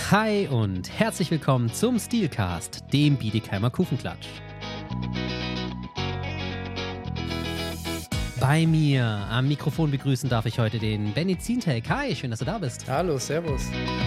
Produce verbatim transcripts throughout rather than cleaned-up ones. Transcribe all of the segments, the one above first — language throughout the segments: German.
Hi und herzlich willkommen zum Steelcast, dem Biedigheimer Kufenklatsch. Bei mir am Mikrofon begrüßen darf ich heute den Benny Zientek. Hi, schön, dass du da bist. Hallo, servus.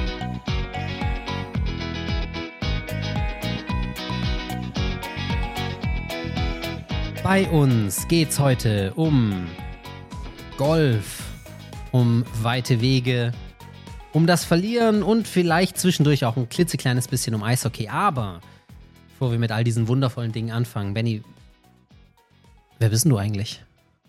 Bei uns geht's heute um Golf, um weite Wege, um das Verlieren und vielleicht zwischendurch auch ein klitzekleines bisschen um Eishockey. Aber bevor wir mit all diesen wundervollen Dingen anfangen, Benny, wer bist denn du eigentlich?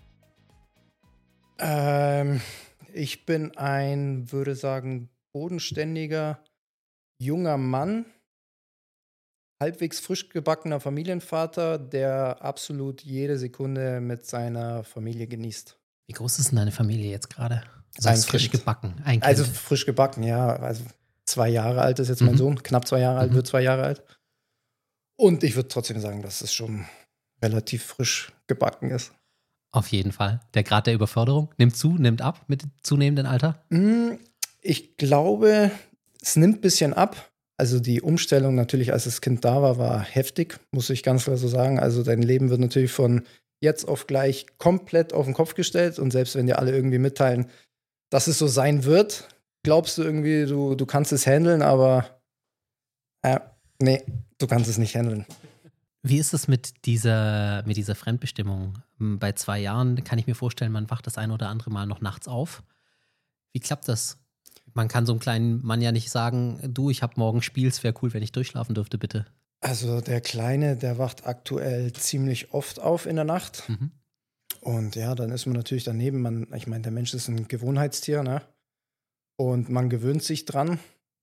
Ähm, ich bin ein, würde sagen, bodenständiger, junger Mann, halbwegs frisch gebackener Familienvater, der absolut jede Sekunde mit seiner Familie genießt. Wie groß ist denn deine Familie jetzt gerade? Also Ein ist frisch Kind. gebacken. Ein Kind. Also frisch gebacken, ja. Also zwei Jahre alt ist jetzt mein Mhm. Sohn, knapp zwei Jahre alt, Mhm. wird zwei Jahre alt. Und ich würde trotzdem sagen, dass es schon relativ frisch gebacken ist. Auf jeden Fall. Der Grad der Überförderung nimmt zu, nimmt ab mit zunehmendem Alter? Mm, Ich glaube, es nimmt ein bisschen ab. Also die Umstellung natürlich, als das Kind da war, war heftig, muss ich ganz klar so sagen. Also dein Leben wird natürlich von jetzt auf gleich komplett auf den Kopf gestellt. Und selbst wenn dir alle irgendwie mitteilen, dass es so sein wird, glaubst du irgendwie, du, du kannst es handeln, aber äh, nee, du kannst es nicht handeln. Wie ist es mit dieser, mit dieser Fremdbestimmung? Bei zwei Jahren kann ich mir vorstellen, man wacht das ein oder andere Mal noch nachts auf. Wie klappt das? Man kann so einem kleinen Mann ja nicht sagen, du, ich habe morgen Spiel, es wäre cool, wenn ich durchschlafen dürfte, bitte. Also der Kleine, der wacht aktuell ziemlich oft auf in der Nacht. Mhm. Und ja, dann ist man natürlich daneben. Man, ich meine, der Mensch ist ein Gewohnheitstier, ne? Und man gewöhnt sich dran.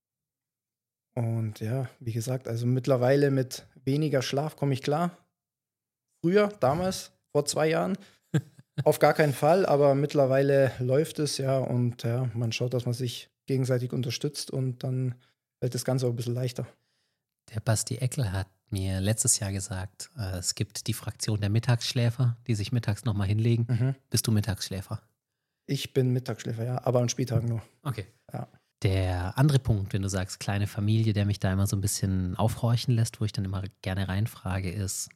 Und ja, wie gesagt, also mittlerweile mit weniger Schlaf komme ich klar. Früher, damals, vor zwei Jahren, auf gar keinen Fall. Aber mittlerweile läuft es ja. Und ja, man schaut, dass man sich gegenseitig unterstützt. Und dann fällt das Ganze auch ein bisschen leichter. Der Basti Eckel hat mir letztes Jahr gesagt, äh, es gibt die Fraktion der Mittagsschläfer, die sich mittags nochmal hinlegen. Mhm. Bist du Mittagsschläfer? Ich bin Mittagsschläfer, ja, aber an Spieltagen nur. Okay. Ja. Der andere Punkt, wenn du sagst, kleine Familie, der mich da immer so ein bisschen aufhorchen lässt, wo ich dann immer gerne reinfrage, ist,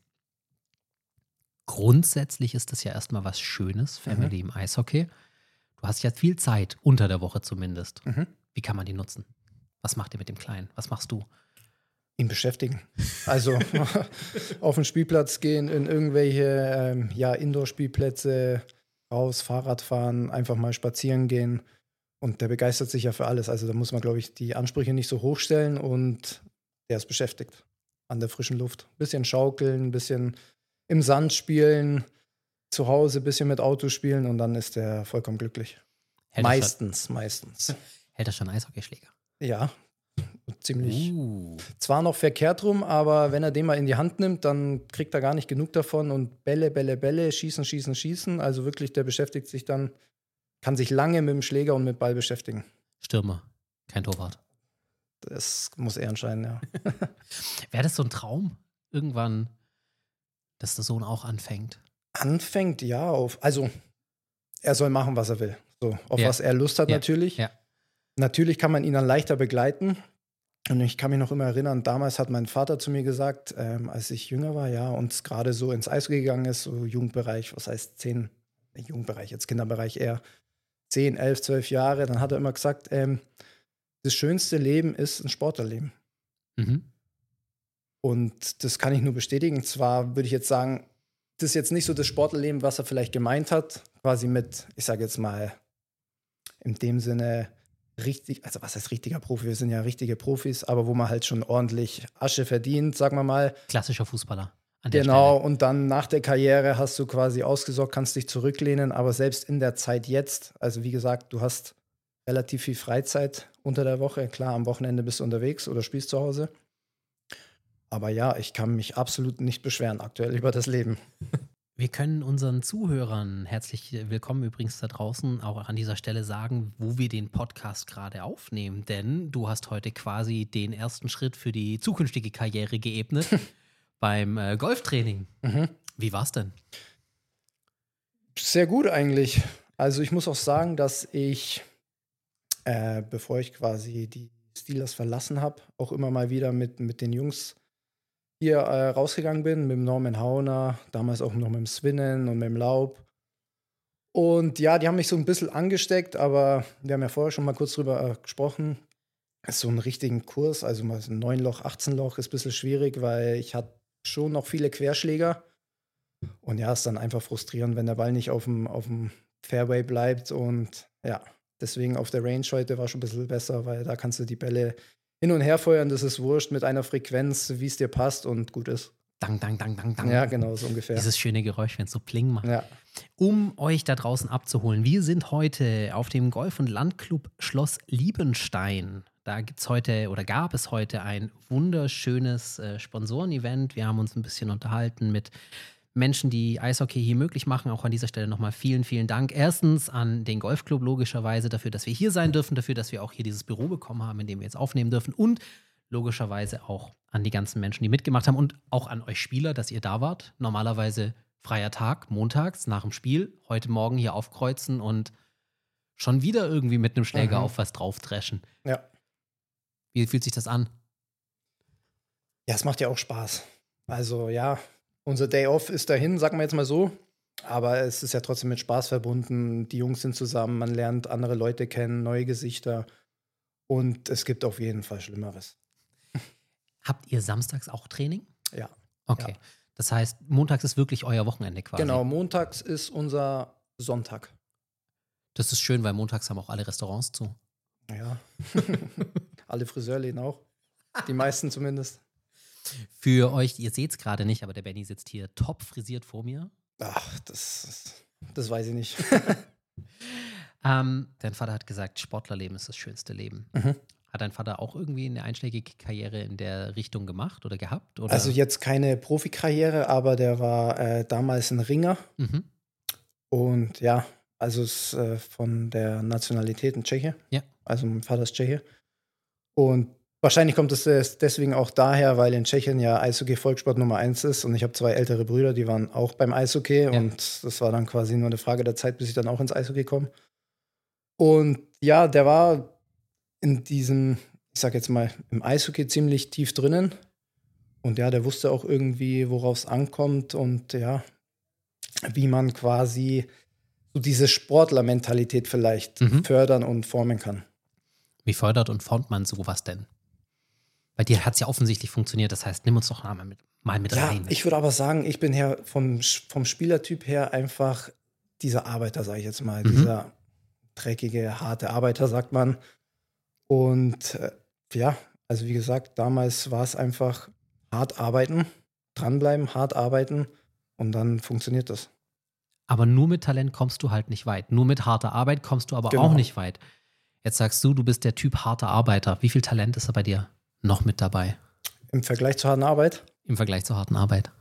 grundsätzlich ist das ja erstmal was Schönes, Family im Eishockey. Du hast ja viel Zeit, unter der Woche zumindest. Mhm. Wie kann man die nutzen? Was macht ihr mit dem Kleinen? Was machst du? Ihn beschäftigen. Also auf den Spielplatz gehen, in irgendwelche ähm, ja, Indoor-Spielplätze, raus, Fahrrad fahren, einfach mal spazieren gehen. Und der begeistert sich ja für alles. Also da muss man, glaube ich, die Ansprüche nicht so hoch stellen und der ist beschäftigt an der frischen Luft. Bisschen schaukeln, ein bisschen im Sand spielen, zu Hause ein bisschen mit Autos spielen und dann ist der vollkommen glücklich. Hält Meistens, meistens. Er schon, hält er schon Eishockeyschläger? Ja, ziemlich. Uh. Zwar noch verkehrt rum, aber wenn er den mal in die Hand nimmt, dann kriegt er gar nicht genug davon und Bälle, Bälle, Bälle, schießen, schießen, schießen. Also wirklich, der beschäftigt sich dann, kann sich lange mit dem Schläger und mit Ball beschäftigen. Stürmer, kein Torwart. Das muss er entscheiden, ja. Wäre das so ein Traum, irgendwann, dass der Sohn auch anfängt? Anfängt, ja, auf, also er soll machen, was er will. So, auf Ja. was er Lust hat Ja. natürlich. Ja. Natürlich kann man ihn dann leichter begleiten. Und ich kann mich noch immer erinnern, damals hat mein Vater zu mir gesagt, ähm, als ich jünger war, ja, und es gerade so ins Eishockey gegangen ist, so Jugendbereich, was heißt zehn, Jugendbereich, jetzt Kinderbereich eher zehn, elf, zwölf Jahre, dann hat er immer gesagt, ähm, das schönste Leben ist ein Sportlerleben. Mhm. Und das kann ich nur bestätigen. Zwar würde ich jetzt sagen, das ist jetzt nicht so das Sportlerleben, was er vielleicht gemeint hat, quasi mit, ich sage jetzt mal, in dem Sinne richtig, also was heißt richtiger Profi, wir sind ja richtige Profis, aber wo man halt schon ordentlich Asche verdient, sagen wir mal. Klassischer Fußballer. An der Genau, Stelle. und dann nach der Karriere hast du quasi ausgesorgt, kannst dich zurücklehnen, aber selbst in der Zeit jetzt, also wie gesagt, du hast relativ viel Freizeit unter der Woche, klar, am Wochenende bist du unterwegs oder spielst zu Hause. Aber ja, ich kann mich absolut nicht beschweren aktuell über das Leben. Wir können unseren Zuhörern, herzlich willkommen übrigens da draußen, auch an dieser Stelle sagen, wo wir den Podcast gerade aufnehmen. Denn du hast heute quasi den ersten Schritt für die zukünftige Karriere geebnet beim äh, Golftraining. Mhm. Wie war's denn? Sehr gut eigentlich. Also ich muss auch sagen, dass ich, äh, bevor ich quasi die Steelers verlassen habe, auch immer mal wieder mit, mit den Jungs hier äh, rausgegangen bin, mit dem Norman Hauner, damals auch noch mit dem Swinnen und mit dem Laub. Und ja, die haben mich so ein bisschen angesteckt, aber wir haben ja vorher schon mal kurz drüber äh, gesprochen. So einen richtigen Kurs, also mal so ein neun Loch, achtzehn Loch ist ein bisschen schwierig, weil ich hatte schon noch viele Querschläger. Und ja, ist dann einfach frustrierend, wenn der Ball nicht auf dem, auf dem Fairway bleibt. Und ja, deswegen auf der Range heute war schon ein bisschen besser, weil da kannst du die Bälle hin und her feuern. Das ist wurscht mit einer Frequenz, wie es dir passt und gut ist. Dang, dang, dang, dang, dang. Ja, genau, so ungefähr. Dieses schöne Geräusch, wenn es so Pling macht. Ja. Um euch da draußen abzuholen, wir sind heute auf dem Golf- und Landclub Schloss Liebenstein. Da gibt's heute oder gab es heute ein wunderschönes äh, Sponsoren-Event. Wir haben uns ein bisschen unterhalten mit Menschen, die Eishockey hier möglich machen. Auch an dieser Stelle nochmal vielen, vielen Dank. Erstens an den Golfclub logischerweise dafür, dass wir hier sein dürfen, dafür, dass wir auch hier dieses Büro bekommen haben, in dem wir jetzt aufnehmen dürfen und logischerweise auch an die ganzen Menschen, die mitgemacht haben und auch an euch Spieler, dass ihr da wart. Normalerweise freier Tag, montags nach dem Spiel, heute Morgen hier aufkreuzen und schon wieder irgendwie mit einem Schläger Mhm. auf was draufdreschen. Ja. Wie fühlt sich das an? Ja, es macht ja auch Spaß. Also ja, unser Day Off ist dahin, sagen wir jetzt mal so. Aber es ist ja trotzdem mit Spaß verbunden. Die Jungs sind zusammen, man lernt andere Leute kennen, neue Gesichter. Und es gibt auf jeden Fall Schlimmeres. Habt ihr samstags auch Training? Ja. Okay. Ja. Das heißt, montags ist wirklich euer Wochenende quasi. Genau, montags ist unser Sonntag. Das ist schön, weil montags haben auch alle Restaurants zu. Ja. Alle Friseurläden auch. Die meisten zumindest. Für euch, ihr seht es gerade nicht, aber der Benny sitzt hier top frisiert vor mir. Ach, das, das weiß ich nicht. Ähm, dein Vater hat gesagt, Sportlerleben ist das schönste Leben. Mhm. Hat dein Vater auch irgendwie eine einschlägige Karriere in der Richtung gemacht oder gehabt? Oder? Also jetzt keine Profikarriere, aber der war äh, damals ein Ringer. Mhm. Und ja, also ist äh, von der Nationalität ein Tscheche. Ja. Also mein Vater ist Tscheche. Und wahrscheinlich kommt es des- deswegen auch daher, weil in Tschechien ja Eishockey Volkssport Nummer eins ist. Und ich habe zwei ältere Brüder, die waren auch beim Eishockey. Ja. Und das war dann quasi nur eine Frage der Zeit, bis ich dann auch ins Eishockey komme. Und ja, der war in diesem, ich sag jetzt mal, im Eishockey ziemlich tief drinnen. Und ja, der wusste auch irgendwie, worauf es ankommt und ja, wie man quasi so diese Sportlermentalität vielleicht Mhm. fördern und formen kann. Wie fördert und formt man sowas denn? Bei dir hat es ja offensichtlich funktioniert, das heißt, nimm uns doch mal mit, mal mit Ja, rein. ich würde aber sagen, ich bin her vom, vom Spielertyp her einfach dieser Arbeiter, sage ich jetzt mal. Mhm. Dieser dreckige, harte Arbeiter, sagt man. Und äh, ja, also wie gesagt, damals war es einfach hart arbeiten, dranbleiben, hart arbeiten und dann funktioniert das. Aber nur mit Talent kommst du halt nicht weit. Nur mit harter Arbeit kommst du aber Genau. auch nicht weit. Jetzt sagst du, du bist der Typ harter Arbeiter. Wie viel Talent ist da bei dir noch mit dabei Im Vergleich zur harten Arbeit. im Vergleich zur harten Arbeit?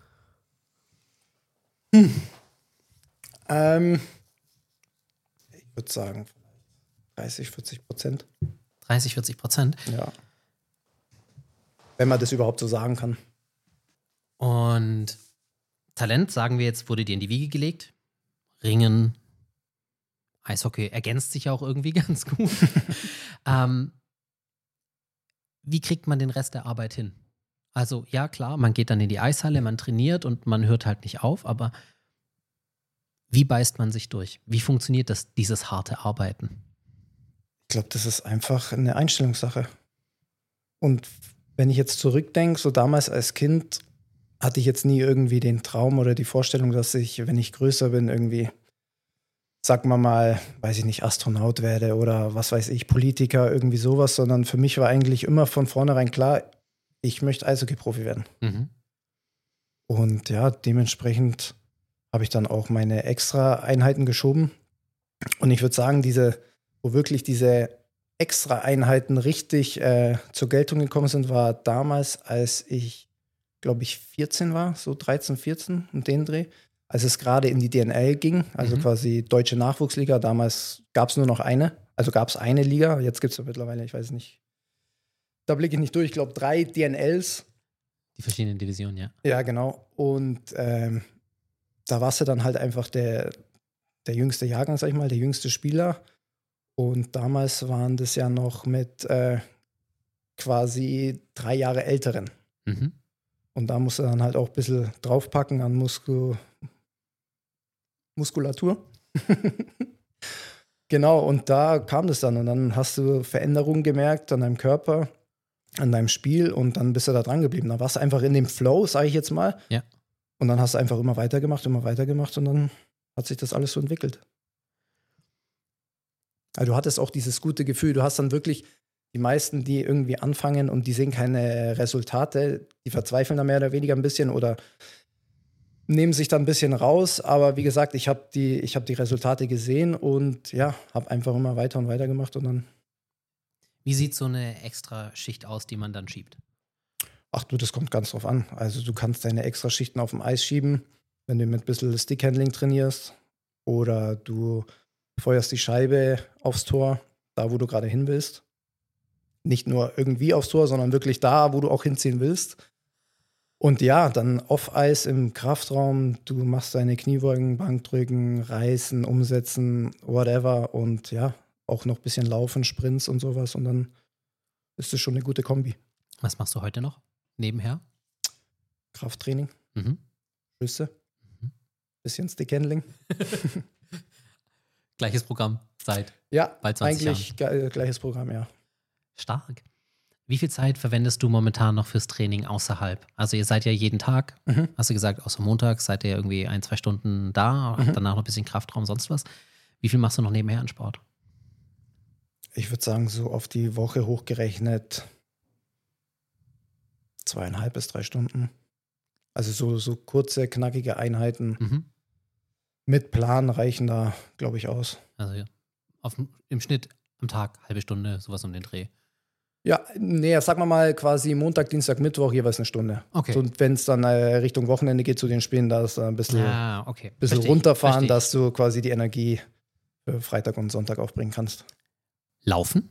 Ähm, ich würde sagen, dreißig, vierzig Prozent. dreißig, vierzig Prozent. Ja. Wenn man das überhaupt so sagen kann. Und Talent, sagen wir jetzt, wurde dir in die Wiege gelegt. Ringen, Eishockey ergänzt sich ja auch irgendwie ganz gut. ähm, wie kriegt man den Rest der Arbeit hin? Also ja, klar, man geht dann in die Eishalle, man trainiert und man hört halt nicht auf, aber wie beißt man sich durch? Wie funktioniert das, dieses harte Arbeiten? Ich glaube, das ist einfach eine Einstellungssache. Und wenn ich jetzt zurückdenke, so damals als Kind hatte ich jetzt nie irgendwie den Traum oder die Vorstellung, dass ich, wenn ich größer bin, irgendwie, sagen wir mal, weiß ich nicht, Astronaut werde oder was weiß ich, Politiker, irgendwie sowas, sondern für mich war eigentlich immer von vornherein klar, ich möchte Eishockey-Profi werden. Mhm. Und ja, dementsprechend habe ich dann auch meine extra Einheiten geschoben. Und ich würde sagen, diese, wo wirklich diese extra Einheiten richtig äh, zur Geltung gekommen sind, war damals, als ich, glaube ich, vierzehn war, so dreizehn, vierzehn um den Dreh, als es gerade in die D N L ging, also Mhm. quasi Deutsche Nachwuchsliga. Damals gab es nur noch eine, also gab es eine Liga, jetzt gibt es mittlerweile, ich weiß nicht, da blicke ich nicht durch, ich glaube drei D N Ls. Die verschiedenen Divisionen, ja. Ja, genau. Und ähm, da warst du dann halt einfach der, der jüngste Jahrgang, sag ich mal, der jüngste Spieler. Und damals waren das ja noch mit, äh, quasi drei Jahre älteren. Mhm. Und da musst du dann halt auch ein bisschen draufpacken an Musku Muskulatur. Genau, und da kam das dann. Und dann hast du Veränderungen gemerkt an deinem Körper, an deinem Spiel und dann bist du da dran geblieben. Da warst du einfach in dem Flow, sage ich jetzt mal. Ja. Und dann hast du einfach immer weitergemacht, immer weitergemacht und dann hat sich das alles so entwickelt. Also du hattest auch dieses gute Gefühl. Du hast dann wirklich die meisten, die irgendwie anfangen und die sehen keine Resultate, die verzweifeln da mehr oder weniger ein bisschen oder nehmen sich dann ein bisschen raus. Aber wie gesagt, ich habe die, ich hab die Resultate gesehen und ja, habe einfach immer weiter und weiter gemacht und dann. Wie sieht so eine extra Schicht aus, die man dann schiebt? Ach du, das kommt ganz drauf an. Also du kannst deine extra Schichten auf dem Eis schieben, wenn du mit ein bisschen Stickhandling trainierst oder du feuerst die Scheibe aufs Tor, da wo du gerade hin willst. Nicht nur irgendwie aufs Tor, sondern wirklich da, wo du auch hinziehen willst. Und ja, dann Off-Eis im Kraftraum, du machst deine Kniebeugen, Bankdrücken, Reißen, Umsetzen, whatever und ja, auch noch ein bisschen Laufen, Sprints und sowas und dann ist das schon eine gute Kombi. Was machst du heute noch nebenher? Krafttraining, Mhm. Schüsse, Mhm. bisschen Stickhandling. Gleiches Programm seit Ja, bald zwanzig eigentlich ge- gleiches Programm, ja. Stark. Wie viel Zeit verwendest du momentan noch fürs Training außerhalb? Also ihr seid ja jeden Tag, Mhm. hast du gesagt, außer Montag seid ihr irgendwie ein, zwei Stunden da, Mhm. danach noch ein bisschen Kraftraum, sonst was. Wie viel machst du noch nebenher an Sport? Ich würde sagen, so auf die Woche hochgerechnet zweieinhalb bis drei Stunden. Also so, so kurze, knackige Einheiten Mhm. mit Plan reichen da, glaube ich, aus. Also ja, auf, im Schnitt am Tag, halbe Stunde, sowas um den Dreh. Ja, nee, sagen wir mal quasi Montag, Dienstag, Mittwoch jeweils eine Stunde. Okay. So, wenn es dann äh, Richtung Wochenende geht zu den Spielen, da ist da ein bisschen, Ah, okay. bisschen Versteh ich, runterfahren, versteh ich. dass du quasi die Energie für Freitag und Sonntag aufbringen kannst. Laufen?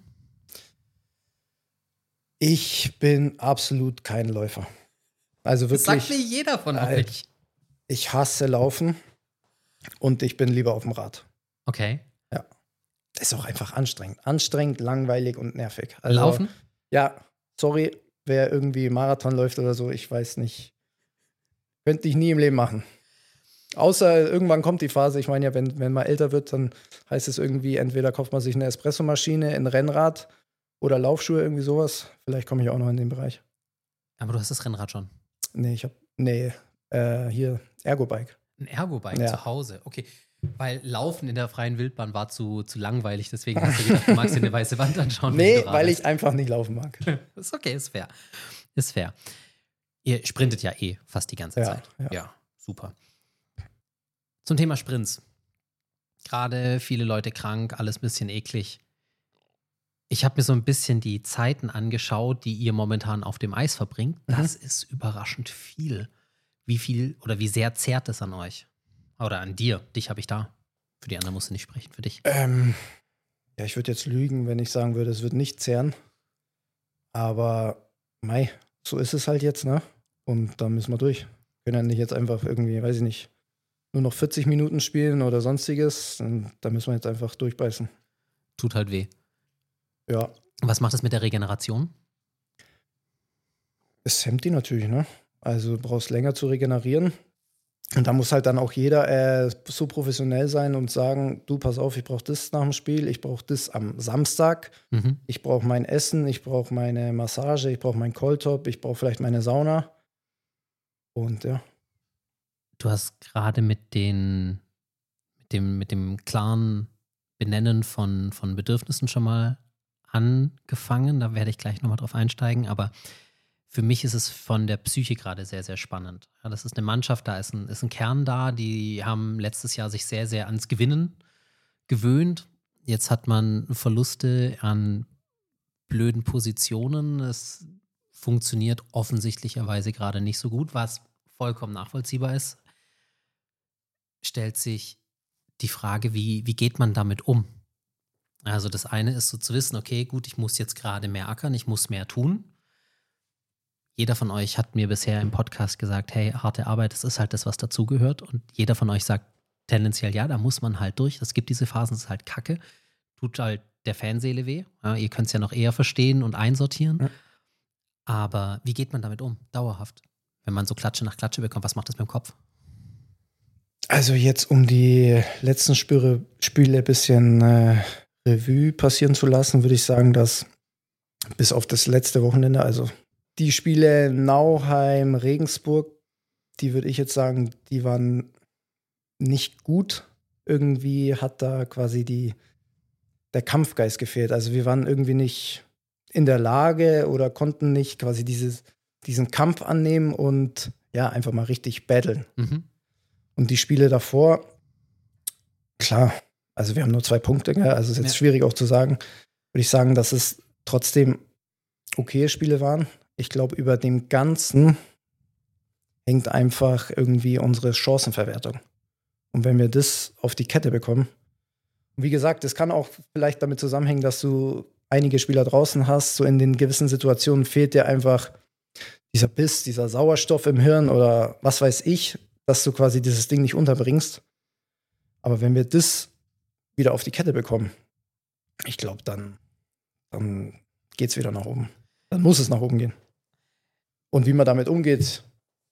Ich bin absolut kein Läufer. Also Das sagt mir wirklich, jeder von Äh, euch. ich hasse Laufen und ich bin lieber auf dem Rad. Okay. Das ist auch einfach anstrengend. Anstrengend, langweilig und nervig. Also, Laufen? Ja, sorry, wer irgendwie Marathon läuft oder so, ich weiß nicht. Könnte ich nie im Leben machen. Außer irgendwann kommt die Phase, ich meine ja, wenn, wenn man älter wird, dann heißt es irgendwie, entweder kauft man sich eine Espressomaschine, ein Rennrad oder Laufschuhe, irgendwie sowas. Vielleicht komme ich auch noch in den Bereich. Aber du hast das Rennrad schon. Nee, ich hab, nee, äh, hier, Ergobike. Ein Ergo-Bike Ja. zu Hause. Okay. Weil Laufen in der freien Wildbahn war zu, zu langweilig, deswegen hast du gedacht, du magst dir eine weiße Wand anschauen. wenn Nee, du weil radelst. ich einfach nicht laufen mag. Ist okay, ist fair. Ist fair. Ihr sprintet ja eh fast die ganze Ja, Zeit. ja. Ja, super. Zum Thema Sprints. Gerade viele Leute krank, alles ein bisschen eklig. Ich habe mir so ein bisschen die Zeiten angeschaut, die ihr momentan auf dem Eis verbringt. Das ist überraschend viel. Wie viel oder wie sehr zehrt es an euch? Oder an dir. Dich habe ich da. Für die anderen musst du nicht sprechen, für dich. Ähm, ja, ich würde jetzt lügen, wenn ich sagen würde, es wird nicht zehren. Aber, mei, so ist es halt jetzt, ne? Und da müssen wir durch. Wir können ja nicht jetzt einfach irgendwie, weiß ich nicht, nur noch vierzig Minuten spielen oder sonstiges. Und da müssen wir jetzt einfach durchbeißen. Tut halt weh. Ja, Was macht es mit der Regeneration? es hemmt die natürlich, ne? Also du brauchst länger zu regenerieren. Und da muss halt dann auch jeder äh, so professionell sein und sagen, du, pass auf, ich brauche das nach dem Spiel, ich brauche das am Samstag, Mhm. ich brauche mein Essen, ich brauche meine Massage, ich brauche meinen Coldtop, ich brauche vielleicht meine Sauna. Und ja, Du hast gerade mit den, mit dem, mit dem klaren Benennen von, von Bedürfnissen schon mal angefangen. Da werde ich gleich nochmal drauf einsteigen. Aber für mich ist es von der Psyche gerade sehr, sehr spannend. Ja, das ist eine Mannschaft, da ist ein, ist ein Kern da. Die haben letztes Jahr sich sehr, sehr ans Gewinnen gewöhnt. Jetzt hat man Verluste an blöden Positionen. Es funktioniert offensichtlicherweise gerade nicht so gut, was vollkommen nachvollziehbar ist. Stellt sich die Frage, wie, wie geht man damit um? Also das eine ist so zu wissen, okay, gut, ich muss jetzt gerade mehr ackern, ich muss mehr tun. Jeder von euch hat mir bisher im Podcast gesagt, hey, harte Arbeit, das ist halt das, was dazugehört. Und jeder von euch sagt tendenziell, ja, da muss man halt durch. Es gibt diese Phasen, das ist halt Kacke. Tut halt der Fanseele weh. Ja, ihr könnt es ja noch eher verstehen und einsortieren. Ja. Aber wie geht man damit um, dauerhaft? Wenn man so Klatsche nach Klatsche bekommt, was macht das mit dem Kopf? Also jetzt, um die letzten Spiele, Spiele ein bisschen äh, Revue passieren zu lassen, würde ich sagen, dass bis auf das letzte Wochenende, also die Spiele Nauheim, Regensburg, die würde ich jetzt sagen, die waren nicht gut. Irgendwie hat da quasi die, der Kampfgeist gefehlt. Also wir waren irgendwie nicht in der Lage oder konnten nicht quasi dieses, diesen Kampf annehmen und ja, einfach mal richtig battlen. Mhm. Und die Spiele davor, klar, also wir haben nur zwei Punkte, gell? Also ist jetzt Ja. schwierig auch zu sagen. Würde ich sagen, dass es trotzdem okaye Spiele waren. Ich glaube, über dem Ganzen hängt einfach irgendwie unsere Chancenverwertung. Und wenn wir das auf die Kette bekommen, und wie gesagt, das kann auch vielleicht damit zusammenhängen, dass du einige Spieler draußen hast, so in den gewissen Situationen fehlt dir einfach dieser Biss, dieser Sauerstoff im Hirn oder was weiß ich, dass du quasi dieses Ding nicht unterbringst. Aber wenn wir das wieder auf die Kette bekommen, ich glaube, dann, dann geht es wieder nach oben. Dann muss es nach oben gehen. Und wie man damit umgeht,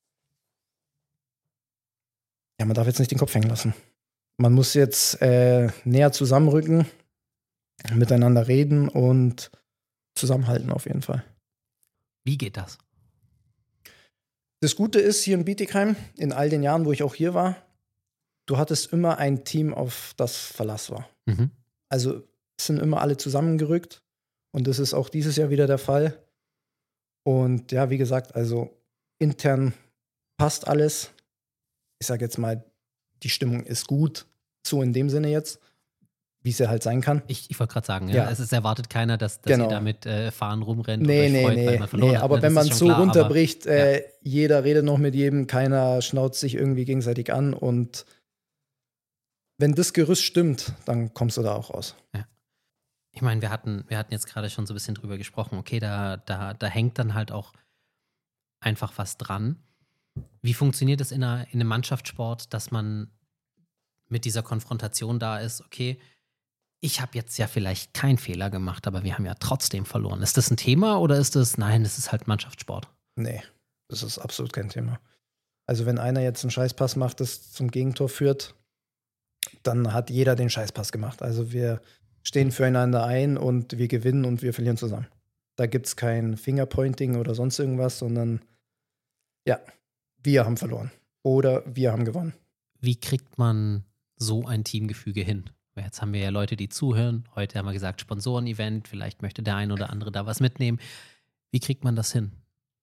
ja, man darf jetzt nicht den Kopf hängen lassen. Man muss jetzt äh, näher zusammenrücken, miteinander reden und zusammenhalten auf jeden Fall. Wie geht das? Das Gute ist hier in Bietigheim, in all den Jahren, wo ich auch hier war, du hattest immer ein Team, auf das Verlass war. Mhm. Also es sind immer alle zusammengerückt und das ist auch dieses Jahr wieder der Fall. Und ja, wie gesagt, also intern passt alles. Ich sage jetzt mal, die Stimmung ist gut, so in dem Sinne jetzt, wie es ja halt sein kann. Ich, ich wollte gerade sagen, ja, Ja. es ist erwartet keiner, dass, dass Genau. ihr damit äh, fahren rumrennt Nee, oder euch nee, freut, weil nee, man verloren nee. hat. Aber Ne, wenn das man ist so schon klar, aber- runterbricht, äh, jeder redet noch mit jedem, keiner schnauzt sich irgendwie gegenseitig an und wenn das Gerüst stimmt, dann kommst du da auch raus. Ich meine, wir hatten, wir hatten jetzt gerade schon so ein bisschen drüber gesprochen. Okay, da, da, da hängt dann halt auch einfach was dran. Wie funktioniert es in, einer, in einem Mannschaftssport, dass man mit dieser Konfrontation da ist? Okay, ich habe jetzt ja vielleicht keinen Fehler gemacht, aber wir haben ja trotzdem verloren. Ist das ein Thema oder ist das, nein, das ist halt Mannschaftssport? Nee, das ist absolut kein Thema. Also wenn einer jetzt einen Scheißpass macht, das zum Gegentor führt, dann hat jeder den Scheißpass gemacht. Also wir stehen füreinander ein und wir gewinnen und wir verlieren zusammen. Da gibt es kein Fingerpointing oder sonst irgendwas, sondern ja, wir haben verloren oder wir haben gewonnen. Wie kriegt man so ein Teamgefüge hin? Weil jetzt haben wir ja Leute, die zuhören. Heute haben wir gesagt, Sponsoren-Event. Vielleicht möchte der ein oder andere da was mitnehmen. Wie kriegt man das hin?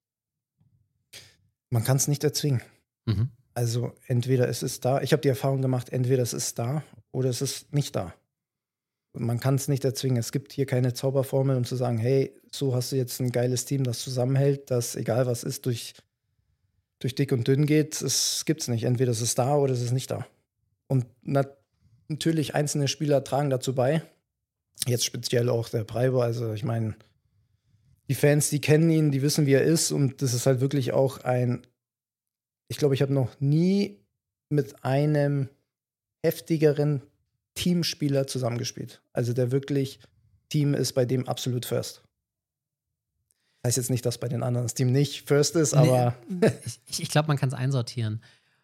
Man kann es nicht erzwingen. Mhm. Also entweder es ist da, ich habe die Erfahrung gemacht, entweder es ist da oder es ist nicht da. Man kann es nicht erzwingen. Es gibt hier keine Zauberformel, um zu sagen, hey, so hast du jetzt ein geiles Team, das zusammenhält, das egal was ist, durch, durch dick und dünn geht. Es gibt es nicht. Entweder es ist da oder es ist nicht da. Und nat- natürlich einzelne Spieler tragen dazu bei. Jetzt speziell auch der Preibo. Also ich meine, die Fans, die kennen ihn, die wissen, wie er ist. Und das ist halt wirklich auch ein, ich glaube, ich habe noch nie mit einem heftigeren Teamspieler zusammengespielt. Also der wirklich Team ist bei dem absolut first. Heißt jetzt nicht, dass bei den anderen das Team nicht first ist, aber Nee, ich ich glaube, man kann es einsortieren.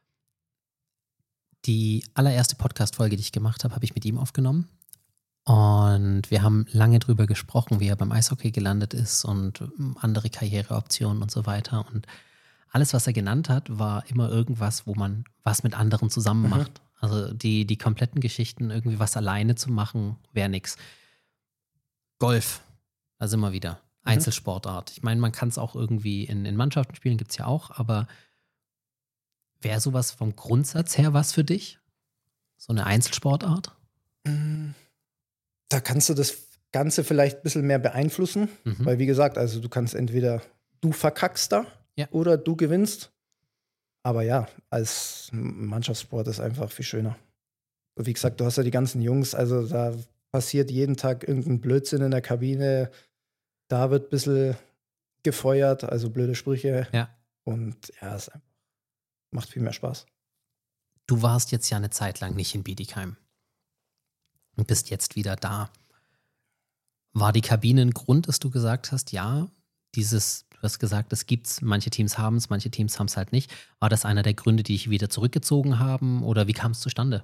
Die allererste Podcast-Folge, die ich gemacht habe, habe ich mit ihm aufgenommen. Und wir haben lange drüber gesprochen, wie er beim Eishockey gelandet ist und ähm, andere Karriereoptionen und so weiter. Und alles, was er genannt hat, war immer irgendwas, wo man was mit anderen zusammen Mhm. macht. Also die, die kompletten Geschichten, irgendwie was alleine zu machen, wäre nix. Golf, da sind wir wieder. Einzelsportart. Ich meine, man kann es auch irgendwie in, in Mannschaften spielen, gibt es ja auch, aber wäre sowas vom Grundsatz her was für dich? So eine Einzelsportart? mm, da kannst du das Ganze vielleicht ein bisschen mehr beeinflussen. Mhm. Weil, wie gesagt, also du kannst entweder du verkackst da Ja. oder du gewinnst. Aber ja, als Mannschaftssport ist einfach viel schöner. Wie gesagt, du hast ja die ganzen Jungs, also da passiert jeden Tag irgendein Blödsinn in der Kabine. Da wird ein bisschen gefeuert, also blöde Sprüche. Ja. Und ja, es macht viel mehr Spaß. Du warst jetzt ja eine Zeit lang nicht in Bietigheim und bist jetzt wieder da. War die Kabine ein Grund, dass du gesagt hast, ja, dieses Du hast gesagt, es gibt's, manche Teams haben es, manche Teams haben es halt nicht. War das einer der Gründe, die dich wieder zurückgezogen haben oder wie kam es zustande?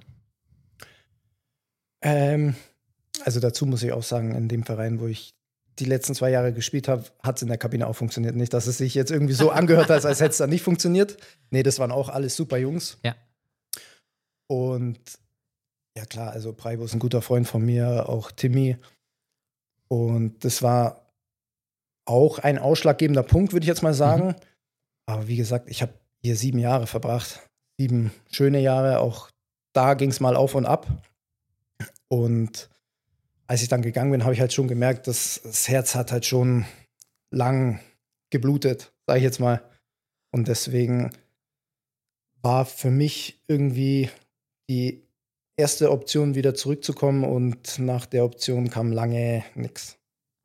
Ähm, also dazu muss ich auch sagen, in dem Verein, wo ich die letzten zwei Jahre gespielt habe, hat es in der Kabine auch funktioniert. Nicht, dass es sich jetzt irgendwie so angehört hat, als hätte es da nicht funktioniert. Nee, das waren auch alles super Jungs. Ja. Und ja klar, also Preibo ist ein guter Freund von mir, auch Timmy. Und das war auch ein ausschlaggebender Punkt, würde ich jetzt mal sagen. Mhm. Aber wie gesagt, ich habe hier sieben Jahre verbracht. Sieben schöne Jahre. Auch da ging es mal auf und ab. Und als ich dann gegangen bin, habe ich halt schon gemerkt, dass das Herz hat halt schon lang geblutet, sage ich jetzt mal. Und deswegen war für mich irgendwie die erste Option, wieder zurückzukommen. Und nach der Option kam lange nichts.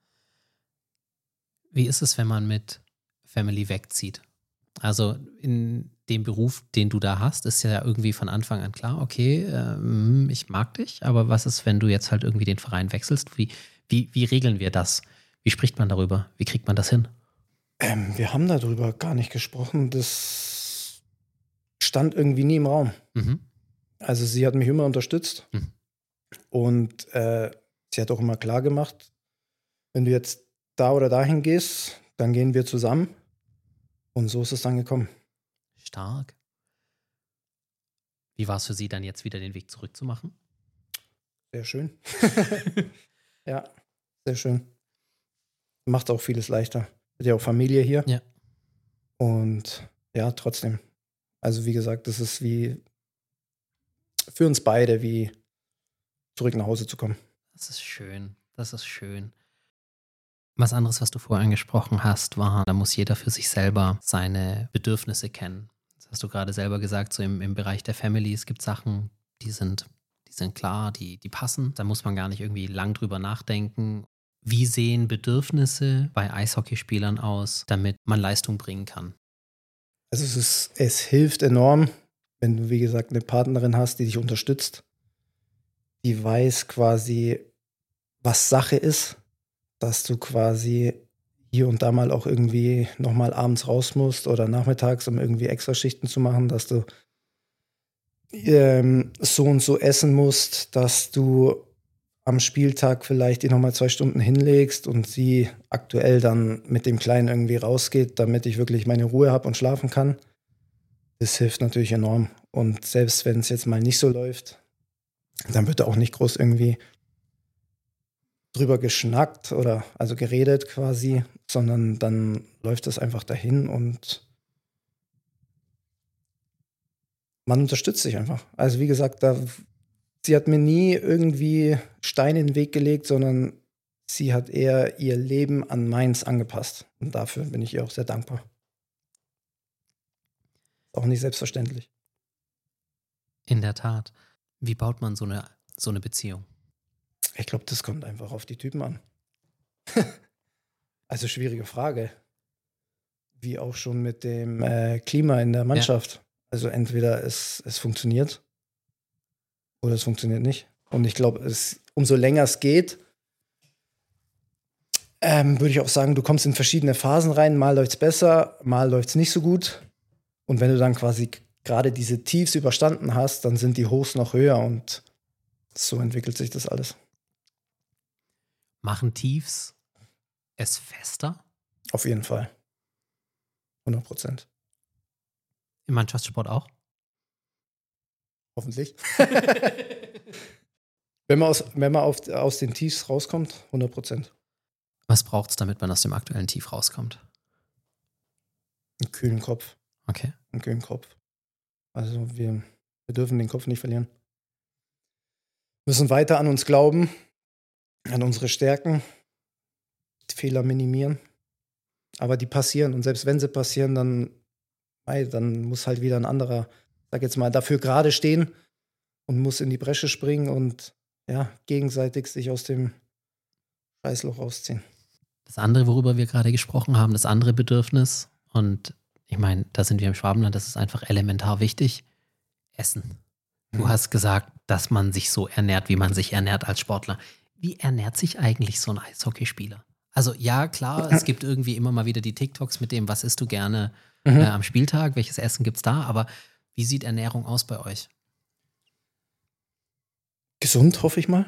Wie ist es, wenn man mit Family wegzieht? Also in dem Beruf, den du da hast, ist ja irgendwie von Anfang an klar, okay, ähm, ich mag dich, aber was ist, wenn du jetzt halt irgendwie den Verein wechselst? Wie, wie, wie regeln wir das? Wie spricht man darüber? Wie kriegt man das hin? Ähm, wir haben darüber gar nicht gesprochen. Das stand irgendwie nie im Raum. Mhm. Also sie hat mich immer unterstützt mhm. und äh, sie hat auch immer klar gemacht, wenn du jetzt da oder dahin gehst, dann gehen wir zusammen. Und so ist es dann gekommen. Stark. Wie war es für Sie dann jetzt wieder den Weg zurückzumachen? Sehr schön. Ja, sehr schön. Macht auch vieles leichter. Hat ja auch Familie hier. Ja. Und ja, trotzdem. Also wie gesagt, das ist wie für uns beide, wie zurück nach Hause zu kommen. Das ist schön. Das ist schön. Was anderes, was du vorher angesprochen hast, war, da muss jeder für sich selber seine Bedürfnisse kennen. Das hast du gerade selber gesagt, so im, im Bereich der Family, es gibt Sachen, die sind, die sind klar, die, die passen. Da muss man gar nicht irgendwie lang drüber nachdenken. Wie sehen Bedürfnisse bei Eishockeyspielern aus, damit man Leistung bringen kann? Also es ist, es hilft enorm, wenn du, wie gesagt, eine Partnerin hast, die dich unterstützt, die weiß quasi, was Sache ist, dass du quasi hier und da mal auch irgendwie nochmal abends raus musst oder nachmittags, um irgendwie extra Schichten zu machen, dass du ähm, so und so essen musst, dass du am Spieltag vielleicht die nochmal zwei Stunden hinlegst und sie aktuell dann mit dem Kleinen irgendwie rausgeht, damit ich wirklich meine Ruhe habe und schlafen kann. Das hilft natürlich enorm. Und selbst wenn es jetzt mal nicht so läuft, dann wird da auch nicht groß irgendwie drüber geschnackt oder also geredet quasi, sondern dann läuft das einfach dahin und man unterstützt sich einfach. Also wie gesagt, da, sie hat mir nie irgendwie Steine in den Weg gelegt, sondern sie hat eher ihr Leben an meins angepasst. Und dafür bin ich ihr auch sehr dankbar. Auch nicht selbstverständlich. In der Tat. Wie baut man so eine, so eine Beziehung? Ich glaube, das kommt einfach auf die Typen an. Also schwierige Frage. Wie auch schon mit dem äh, Klima in der Mannschaft. Ja. Also entweder es, es funktioniert oder es funktioniert nicht. Und ich glaube, es, umso länger es geht, ähm, würde ich auch sagen, du kommst in verschiedene Phasen rein. Mal läuft es besser, mal läuft es nicht so gut. Und wenn du dann quasi gerade diese Tiefs überstanden hast, dann sind die Hochs noch höher und so entwickelt sich das alles. Machen Tiefs es fester? Auf jeden Fall. hundert Prozent. Im Mannschaftssport auch? Hoffentlich. wenn man, aus, wenn man auf, aus den Tiefs rauskommt, hundert Prozent. Was braucht es, damit man aus dem aktuellen Tief rauskommt? Einen kühlen Kopf. Okay. Einen kühlen Kopf. Also wir, wir dürfen den Kopf nicht verlieren. Wir müssen weiter an uns glauben, an unsere Stärken, Fehler minimieren. Aber die passieren. Und selbst wenn sie passieren, dann, ey, dann muss halt wieder ein anderer, sag jetzt mal, dafür gerade stehen und muss in die Bresche springen und ja, gegenseitig sich aus dem Scheißloch rausziehen. Das andere, worüber wir gerade gesprochen haben, das andere Bedürfnis, und ich meine, da sind wir im Schwabenland, das ist einfach elementar wichtig, Essen. Du mhm. hast gesagt, dass man sich so ernährt, wie man sich ernährt als Sportler. Wie ernährt sich eigentlich so ein Eishockeyspieler? Also ja, klar, es gibt irgendwie immer mal wieder die TikToks mit dem, was isst du gerne Mhm. äh, am Spieltag, welches Essen gibt's da, aber wie sieht Ernährung aus bei euch? Gesund, hoffe ich mal.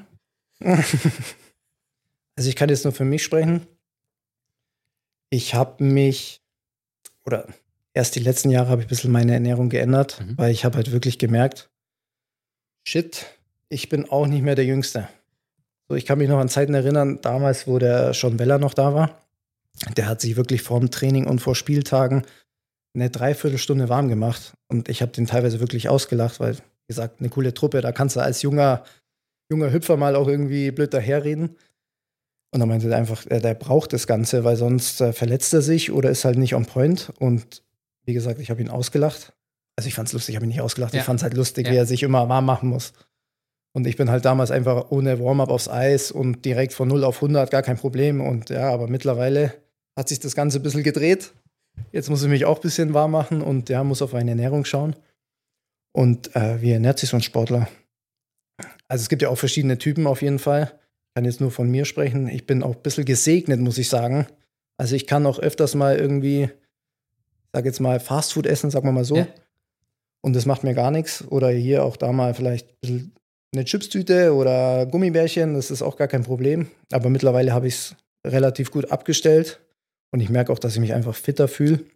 Also ich kann jetzt nur für mich sprechen. Ich habe mich, oder erst die letzten Jahre habe ich ein bisschen meine Ernährung geändert, Mhm. weil ich habe halt wirklich gemerkt, shit, ich bin auch nicht mehr der Jüngste. So, ich kann mich noch an Zeiten erinnern, damals, wo der Sean Weller noch da war. Der hat sich wirklich vorm Training und vor Spieltagen eine Dreiviertelstunde warm gemacht. Und ich habe den teilweise wirklich ausgelacht, weil, wie gesagt, eine coole Truppe, da kannst du als junger, junger Hüpfer mal auch irgendwie blöd daherreden. Und dann meinte er einfach, äh, der braucht das Ganze, weil sonst äh, verletzt er sich oder ist halt nicht on point. Und wie gesagt, ich habe ihn ausgelacht. Also ich fand's lustig, ich habe ihn nicht ausgelacht. Ja. Ich fand's halt lustig, Ja. wie er sich immer warm machen muss. Und ich bin halt damals einfach ohne Warm-up aufs Eis und direkt von null auf hundert, gar kein Problem. Und ja, aber mittlerweile hat sich das Ganze ein bisschen gedreht. Jetzt muss ich mich auch ein bisschen warm machen und ja, muss auf meine Ernährung schauen. Und äh, wie ernährt sich so ein Sportler? Also es gibt ja auch verschiedene Typen auf jeden Fall. Ich kann jetzt nur von mir sprechen. Ich bin auch ein bisschen gesegnet, muss ich sagen. Also ich kann auch öfters mal irgendwie, ich sag jetzt mal, Fastfood essen, sagen wir mal so. Ja. Und das macht mir gar nichts. Oder hier auch da mal vielleicht ein bisschen eine Chipstüte oder Gummibärchen, das ist auch gar kein Problem. Aber mittlerweile habe ich es relativ gut abgestellt. Und ich merke auch, dass ich mich einfach fitter fühle.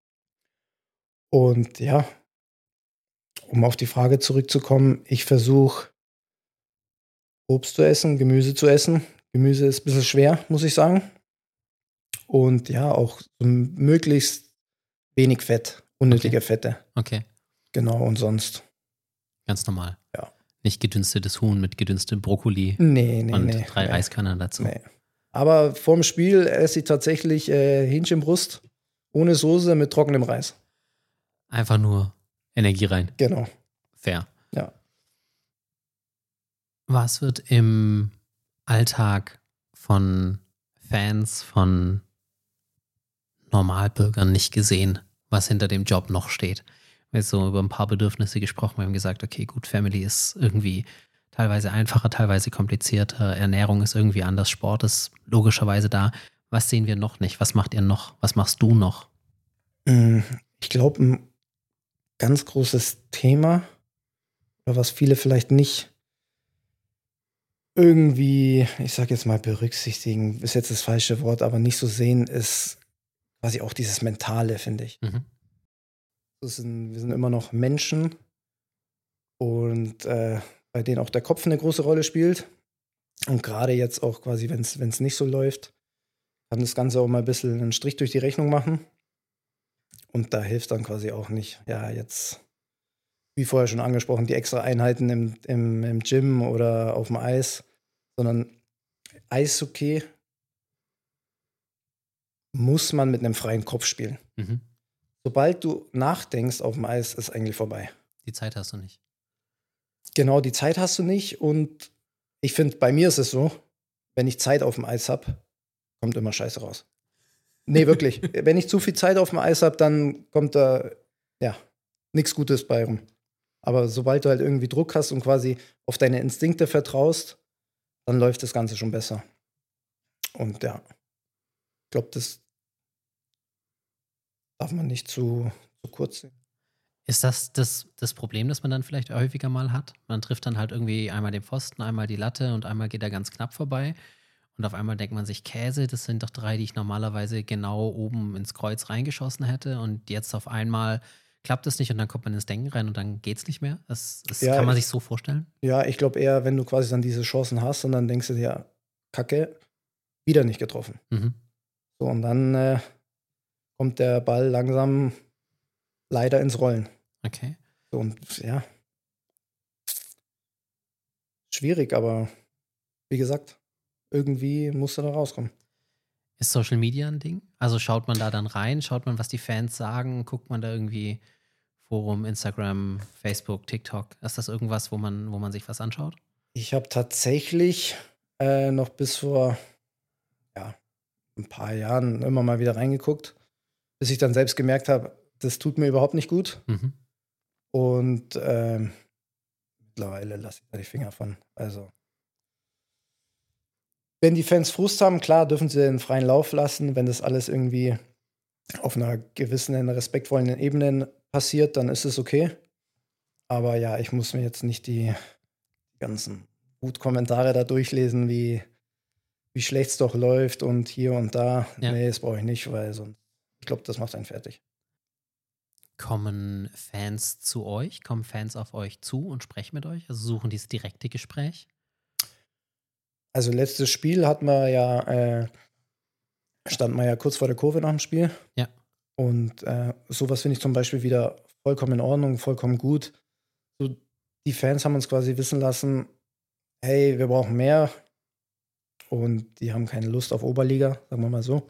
Und ja, um auf die Frage zurückzukommen, ich versuche Obst zu essen, Gemüse zu essen. Gemüse ist ein bisschen schwer, muss ich sagen. Und ja, auch so möglichst wenig Fett, unnötige Fette. Okay, Genau, und sonst. ganz normal. Ja. Nicht gedünstetes Huhn mit gedünstetem Brokkoli Nee, nee, und nee. drei nee, Reiskörnern dazu. nee. Aber vorm Spiel esse ich tatsächlich äh, Hähnchenbrust ohne Soße mit trockenem Reis. Einfach nur Energie rein. Genau. Fair. Ja. Was wird im Alltag von Fans, von Normalbürgern nicht gesehen, was hinter dem Job noch steht? Wir haben jetzt so über ein paar Bedürfnisse gesprochen. Wir haben gesagt, okay, gut, Family ist irgendwie teilweise einfacher, teilweise komplizierter. Ernährung ist irgendwie anders. Sport ist logischerweise da. Was sehen wir noch nicht? Was macht ihr noch? Was machst du noch? Ich glaube, ein ganz großes Thema, oder was viele vielleicht nicht irgendwie, ich sag jetzt mal, berücksichtigen, ist jetzt das falsche Wort, aber nicht so sehen, ist quasi auch dieses Mentale, finde ich. Mhm. Das sind, wir sind immer noch Menschen und äh, bei denen auch der Kopf eine große Rolle spielt. Und gerade jetzt auch quasi, wenn es nicht so läuft, kann das Ganze auch mal ein bisschen einen Strich durch die Rechnung machen. Und da hilft dann quasi auch nicht, ja, jetzt, wie vorher schon angesprochen, die extra Einheiten im, im, im Gym oder auf dem Eis, sondern Eishockey muss man mit einem freien Kopf spielen. Mhm. Sobald du nachdenkst auf dem Eis, ist eigentlich vorbei. Die Zeit hast du nicht. Genau, die Zeit hast du nicht. Und ich finde, bei mir ist es so, wenn ich Zeit auf dem Eis habe, kommt immer Scheiße raus. Nee, wirklich. Wenn ich zu viel Zeit auf dem Eis habe, dann kommt da, ja, nichts Gutes bei rum. Aber sobald du halt irgendwie Druck hast und quasi auf deine Instinkte vertraust, dann läuft das Ganze schon besser. Und ja, ich glaube, das darf man nicht zu, zu kurz sehen. Ist das, das das Problem, das man dann vielleicht häufiger mal hat? Man trifft dann halt irgendwie einmal den Pfosten, einmal die Latte und einmal geht er ganz knapp vorbei. Und auf einmal denkt man sich, Käse, das sind doch drei, die ich normalerweise genau oben ins Kreuz reingeschossen hätte. Und jetzt auf einmal klappt es nicht und dann kommt man ins Denken rein und dann geht's nicht mehr. Das, das Ja, kann man ich- sich so vorstellen. Ja, ich glaube eher, wenn du quasi dann diese Chancen hast und dann denkst du dir, Kacke, wieder nicht getroffen. Mhm. So, und dann äh, kommt der Ball langsam leider ins Rollen. Okay. So, und ja, schwierig, aber wie gesagt, irgendwie musst du da rauskommen. Ist Social Media ein Ding? Also schaut man da dann rein, schaut man, was die Fans sagen, guckt man da irgendwie Forum, Instagram, Facebook, TikTok? Ist das irgendwas, wo man, wo man sich was anschaut? Ich habe tatsächlich äh, noch bis vor ja, ein paar Jahren immer mal wieder reingeguckt, bis ich dann selbst gemerkt habe, das tut mir überhaupt nicht gut. Mhm. Und ähm, mittlerweile lasse ich da die Finger von. Also wenn die Fans Frust haben, klar, dürfen sie den freien Lauf lassen. Wenn das alles irgendwie auf einer gewissen, respektvollen Ebene passiert, dann ist es okay. Aber ja, ich muss mir jetzt nicht die ganzen Wutkommentare da durchlesen, wie, wie schlecht es doch läuft und hier und da. Ja. Nee, das brauche ich nicht, weil sonst, ich glaube, das macht einen fertig. Kommen Fans zu euch? Kommen Fans auf euch zu und sprechen mit euch? Also suchen dieses direkte Gespräch? Also letztes Spiel hatten wir ja, äh, standen wir ja kurz vor der Kurve nach dem Spiel. Ja. Und äh, sowas finde ich zum Beispiel wieder vollkommen in Ordnung, vollkommen gut. So, die Fans haben uns quasi wissen lassen, hey, wir brauchen mehr. Und die haben keine Lust auf Oberliga, sagen wir mal so.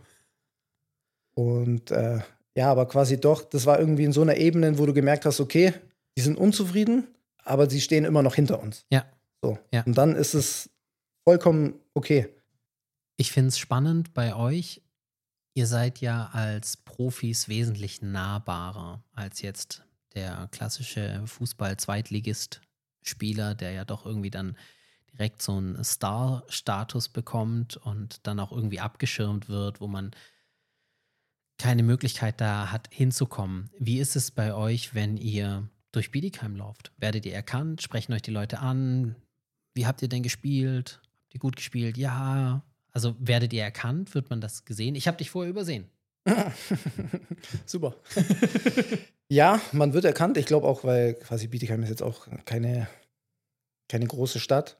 Und äh, ja, aber quasi doch, das war irgendwie in so einer Ebene, wo du gemerkt hast, okay, die sind unzufrieden, aber sie stehen immer noch hinter uns. Ja. So. Ja. Und dann ist es vollkommen okay. Ich finde es spannend bei euch. Ihr seid ja als Profis wesentlich nahbarer als jetzt der klassische Fußball-Zweitligist-Spieler, der ja doch irgendwie dann direkt so einen Star-Status bekommt und dann auch irgendwie abgeschirmt wird, wo man keine Möglichkeit da hat, hinzukommen. Wie ist es bei euch, wenn ihr durch Bietigheim lauft? Werdet ihr erkannt? Sprechen euch die Leute an? Wie habt ihr denn gespielt? Habt ihr gut gespielt? Ja. Also werdet ihr erkannt? Wird man das gesehen? Ich habe dich vorher übersehen. Super. Ja, man wird erkannt. Ich glaube auch, weil quasi Bietigheim ist jetzt auch keine, keine große Stadt.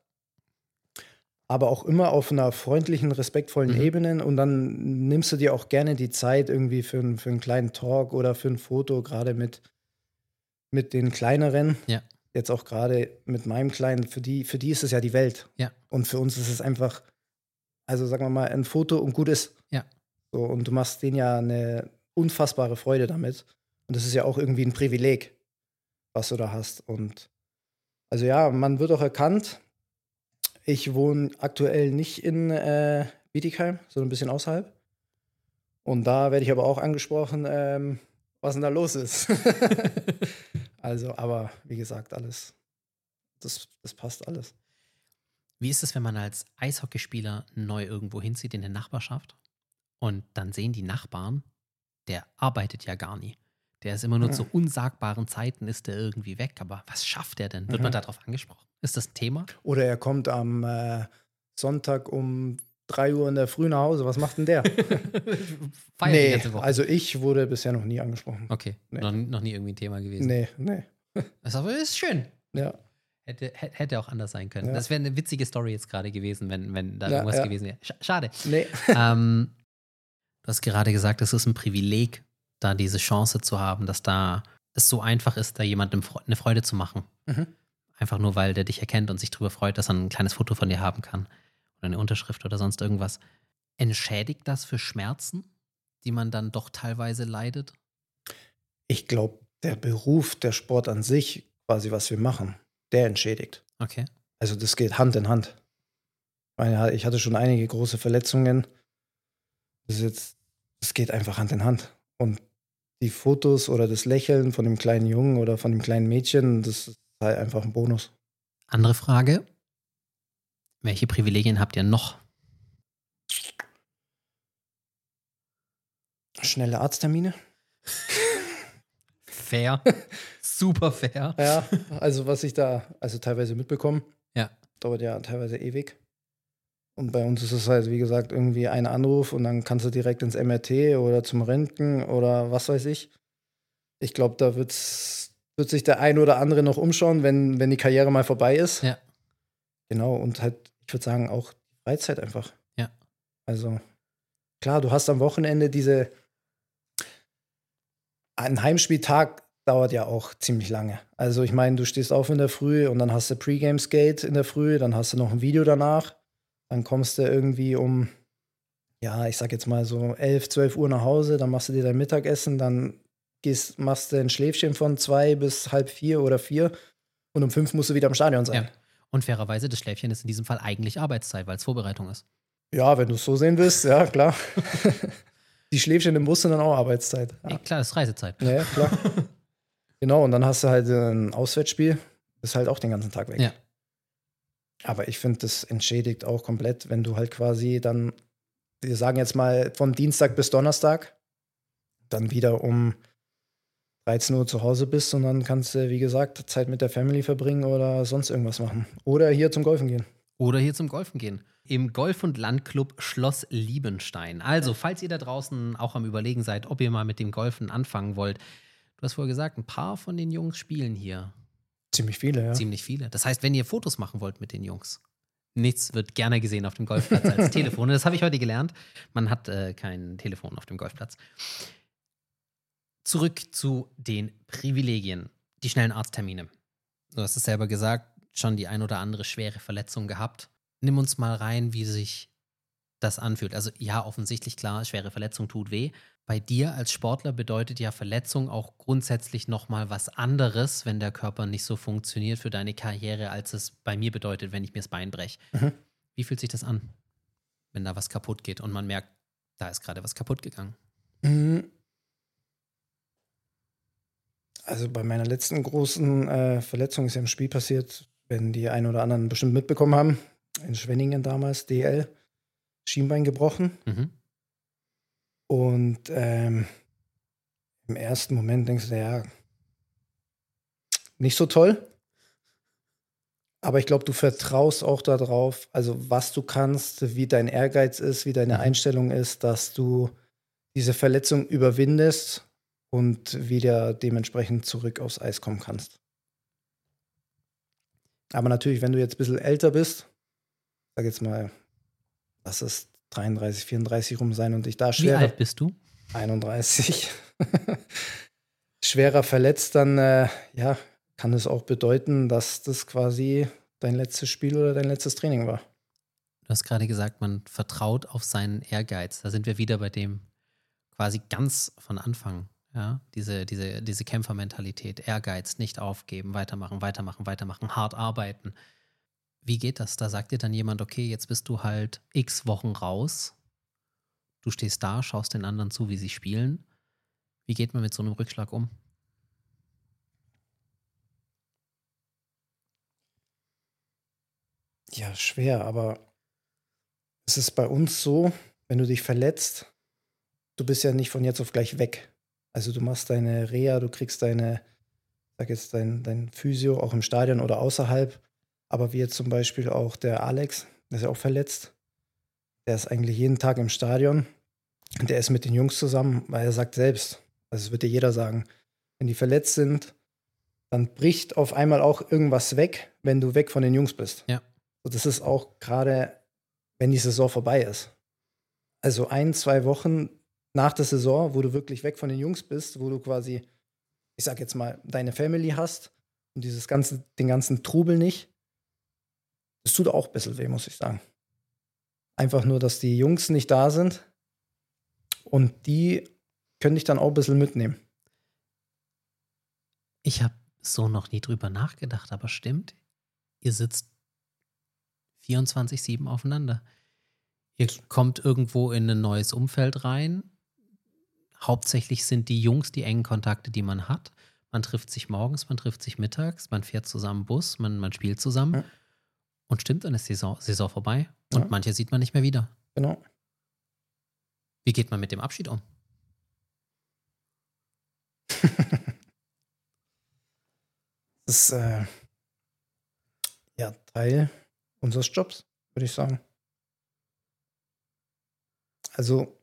Aber auch immer auf einer freundlichen, respektvollen mhm. Ebene. Und dann nimmst du dir auch gerne die Zeit irgendwie für, ein, für einen kleinen Talk oder für ein Foto, gerade mit, mit den Kleineren. Ja. Jetzt auch gerade mit meinem Kleinen. Für die, für die ist es ja die Welt. Ja. Und für uns ist es einfach, also sagen wir mal, ein Foto und gut ist. Ja. So, und du machst denen ja eine unfassbare Freude damit. Und das ist ja auch irgendwie ein Privileg, was du da hast. Und also ja, man wird auch erkannt. Ich wohne aktuell nicht in äh, Bietigheim, sondern ein bisschen außerhalb. Und da werde ich aber auch angesprochen, ähm, was denn da los ist. Also, aber wie gesagt, alles, das, das passt alles. Wie ist es, wenn man als Eishockeyspieler neu irgendwo hinzieht in der Nachbarschaft und dann sehen die Nachbarn, der arbeitet ja gar nie. Der ist immer nur mhm. zu unsagbaren Zeiten ist der irgendwie weg. Aber was schafft der denn? Wird mhm. man darauf angesprochen? Ist das ein Thema? Oder er kommt am äh, Sonntag um drei Uhr in der Früh nach Hause. Was macht denn der? Feiert nee, die ganze Woche. Also ich wurde bisher noch nie angesprochen. Okay, nee. noch, noch nie irgendwie ein Thema gewesen. Nee, nee. Das aber ist schön. Ja. Hätte, hätte auch anders sein können. Ja. Das wäre eine witzige Story jetzt gerade gewesen, wenn, wenn da ja, irgendwas ja. gewesen wäre. Schade. Nee. ähm, du hast gerade gesagt, es ist ein Privileg, da diese Chance zu haben, dass da es so einfach ist, da jemandem eine Freude zu machen. Mhm. Einfach nur, weil der dich erkennt und sich darüber freut, dass er ein kleines Foto von dir haben kann. Oder eine Unterschrift oder sonst irgendwas. Entschädigt das für Schmerzen, die man dann doch teilweise leidet? Ich glaube, der Beruf, der Sport an sich, quasi was wir machen, der entschädigt. Okay. Also das geht Hand in Hand. Ich hatte schon einige große Verletzungen. Das ist jetzt, das geht einfach Hand in Hand. Und die Fotos oder das Lächeln von dem kleinen Jungen oder von dem kleinen Mädchen, das ist halt einfach ein Bonus. Andere Frage. Welche Privilegien habt ihr noch? Schnelle Arzttermine. Fair. Super fair. Ja, also was ich da also teilweise mitbekomme, ja. dauert ja teilweise ewig. Und bei uns ist es halt, wie gesagt, irgendwie ein Anruf und dann kannst du direkt ins M R T oder zum Röntgen oder was weiß ich. Ich glaube, da wird's, wird sich der ein oder andere noch umschauen, wenn, wenn die Karriere mal vorbei ist. Ja. Genau, und halt, ich würde sagen, auch die Freizeit einfach. Ja. Also, klar, du hast am Wochenende diese ein Heimspieltag dauert ja auch ziemlich lange. Also ich meine, du stehst auf in der Früh und dann hast du Pre-Game-Skate in der Früh, dann hast du noch ein Video danach, dann kommst du irgendwie um, ja, ich sag jetzt mal so elf, zwölf Uhr nach Hause, dann machst du dir dein Mittagessen, dann gehst, machst du ein Schläfchen von zwei bis halb vier oder vier und um fünf musst du wieder im Stadion sein. Ja. Und fairerweise, das Schläfchen ist in diesem Fall eigentlich Arbeitszeit, weil es Vorbereitung ist. Ja, wenn du es so sehen willst, ja, klar. Die Schläfchen im Bus sind dann auch Arbeitszeit. Ja, klar, das ist Reisezeit. Ja, klar. Genau, und dann hast du halt ein Auswärtsspiel, ist halt auch den ganzen Tag weg. Ja. Aber ich finde, das entschädigt auch komplett, wenn du halt quasi dann, wir sagen jetzt mal von Dienstag bis Donnerstag, dann wieder um dreizehn Uhr zu Hause bist und dann kannst du, wie gesagt, Zeit mit der Family verbringen oder sonst irgendwas machen. Oder hier zum Golfen gehen. Oder hier zum Golfen gehen. Im Golf- und Landclub Schloss Liebenstein. Also, falls ihr da draußen auch am Überlegen seid, ob ihr mal mit dem Golfen anfangen wollt. Du hast vorher gesagt, ein paar von den Jungs spielen hier. Ziemlich viele, ja. Ziemlich viele. Das heißt, wenn ihr Fotos machen wollt mit den Jungs, nichts wird gerne gesehen auf dem Golfplatz als Telefon. Das habe ich heute gelernt. Man hat äh, kein Telefon auf dem Golfplatz. Zurück zu den Privilegien. Die schnellen Arzttermine. Du hast es selber gesagt, schon die ein oder andere schwere Verletzung gehabt. Nimm uns mal rein, wie sich das anfühlt. Also ja, offensichtlich klar, schwere Verletzung tut weh. Bei dir als Sportler bedeutet ja Verletzung auch grundsätzlich nochmal was anderes, wenn der Körper nicht so funktioniert für deine Karriere, als es bei mir bedeutet, wenn ich mir das Bein breche. Mhm. Wie fühlt sich das an, wenn da was kaputt geht und man merkt, da ist gerade was kaputt gegangen? Also bei meiner letzten großen äh, Verletzung ist ja im Spiel passiert, wenn die einen oder anderen bestimmt mitbekommen haben, in Schwenningen damals, D L, Schienbein gebrochen. Mhm. Und ähm, im ersten Moment denkst du, ja, nicht so toll. Aber ich glaube, du vertraust auch darauf, also was du kannst, wie dein Ehrgeiz ist, wie deine Mhm. Einstellung ist, dass du diese Verletzung überwindest und wieder dementsprechend zurück aufs Eis kommen kannst. Aber natürlich, wenn du jetzt ein bisschen älter bist, sag jetzt mal, lass es dreiunddreißig, vierunddreißig rum sein und dich da Wie schwerer, alt bist du? einunddreißig, schwerer verletzt, dann äh, ja, kann es auch bedeuten, dass das quasi dein letztes Spiel oder dein letztes Training war. Du hast gerade gesagt, man vertraut auf seinen Ehrgeiz. Da sind wir wieder bei dem quasi ganz von Anfang. Ja, diese, diese, diese Kämpfermentalität, Ehrgeiz, nicht aufgeben, weitermachen, weitermachen, weitermachen, hart arbeiten. Wie geht das? Da sagt dir dann jemand, okay, jetzt bist du halt x Wochen raus. Du stehst da, schaust den anderen zu, wie sie spielen. Wie geht man mit so einem Rückschlag um? Ja, schwer, aber es ist bei uns so, wenn du dich verletzt, du bist ja nicht von jetzt auf gleich weg. Also du machst deine Reha, du kriegst deine, sag jetzt dein, dein Physio auch im Stadion oder außerhalb. Aber wie jetzt zum Beispiel auch der Alex, der ist ja auch verletzt. Der ist eigentlich jeden Tag im Stadion. Der ist mit den Jungs zusammen, weil er sagt selbst, also das wird dir jeder sagen, wenn die verletzt sind, dann bricht auf einmal auch irgendwas weg, wenn du weg von den Jungs bist. Ja. So, das ist auch gerade, wenn die Saison vorbei ist. Also ein, zwei Wochen nach der Saison, wo du wirklich weg von den Jungs bist, wo du quasi, ich sag jetzt mal, deine Family hast und dieses ganze, den ganzen Trubel nicht, das tut auch ein bisschen weh, muss ich sagen. Einfach nur, dass die Jungs nicht da sind und die können dich dann auch ein bisschen mitnehmen. Ich habe so noch nie drüber nachgedacht, aber stimmt, ihr sitzt vierundzwanzig sieben aufeinander. Ihr kommt irgendwo in ein neues Umfeld rein. Hauptsächlich sind die Jungs die engen Kontakte, die man hat. Man trifft sich morgens, man trifft sich mittags, man fährt zusammen Bus, man, man spielt zusammen. Ja. Und stimmt, dann ist die Saison, Saison vorbei. Und Ja. manche sieht man nicht mehr wieder. Genau. Wie geht man mit dem Abschied um? Das ist äh, ja Teil unseres Jobs, würde ich sagen. Also,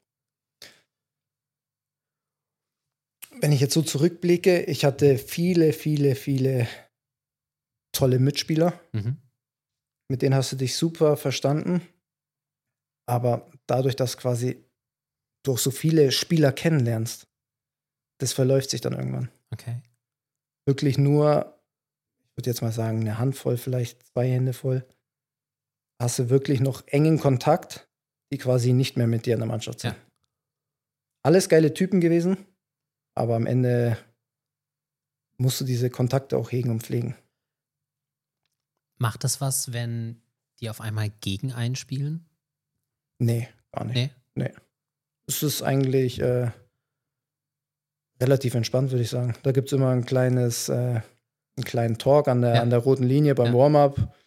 wenn ich jetzt so zurückblicke, ich hatte viele, viele, viele tolle Mitspieler. Mhm. Mit denen hast du dich super verstanden. Aber dadurch, dass quasi du auch so viele Spieler kennenlernst, das verläuft sich dann irgendwann. Okay. Wirklich nur, ich würde jetzt mal sagen, eine Handvoll, vielleicht zwei Hände voll, hast du wirklich noch engen Kontakt, die quasi nicht mehr mit dir in der Mannschaft sind. Ja. Alles geile Typen gewesen, aber am Ende musst du diese Kontakte auch hegen und pflegen. Macht das was, wenn die auf einmal gegen einen spielen? Nee, gar nicht. Nee? Nee. Es ist eigentlich äh, relativ entspannt, würde ich sagen. Da gibt es immer ein kleines, äh, einen kleinen Talk an der, Ja. an der roten Linie beim Ja. Warm-up.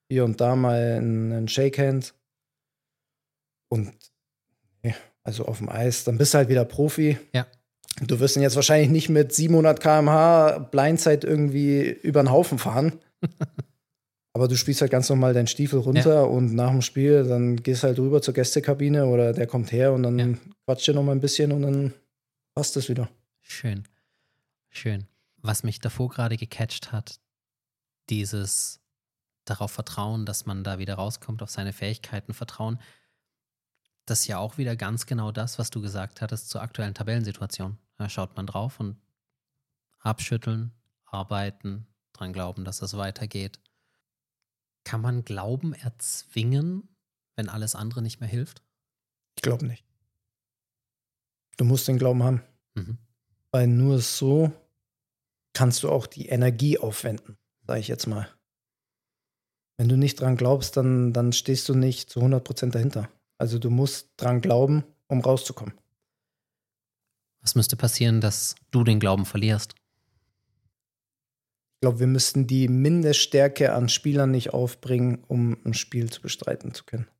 hier und da mal einen Shakehand. Und nee, also auf dem Eis, dann bist du halt wieder Profi. Ja. Du wirst ihn jetzt wahrscheinlich nicht mit siebenhundert Kilometer pro Stunde Blindside irgendwie über den Haufen fahren. Aber du spielst halt ganz normal deinen Stiefel runter Ja. und nach dem Spiel, dann gehst halt rüber zur Gästekabine oder der kommt her und dann Ja. quatscht ihr noch mal ein bisschen und dann passt es wieder. Schön. Schön. Was mich davor gerade gecatcht hat, dieses darauf vertrauen, dass man da wieder rauskommt, auf seine Fähigkeiten vertrauen, das ist ja auch wieder ganz genau das, was du gesagt hattest zur aktuellen Tabellensituation. Da schaut man drauf und abschütteln, arbeiten, dran glauben, dass es weitergeht. Kann man Glauben erzwingen, wenn alles andere nicht mehr hilft? Ich glaube nicht. Du musst den Glauben haben. Mhm. Weil nur so kannst du auch die Energie aufwenden, sage ich jetzt mal. Wenn du nicht dran glaubst, dann, dann stehst du nicht zu hundert Prozent dahinter. Also du musst dran glauben, um rauszukommen. Was müsste passieren, dass du den Glauben verlierst? Ich glaube, wir müssten die Mindeststärke an Spielern nicht aufbringen, um ein Spiel zu bestreiten zu können.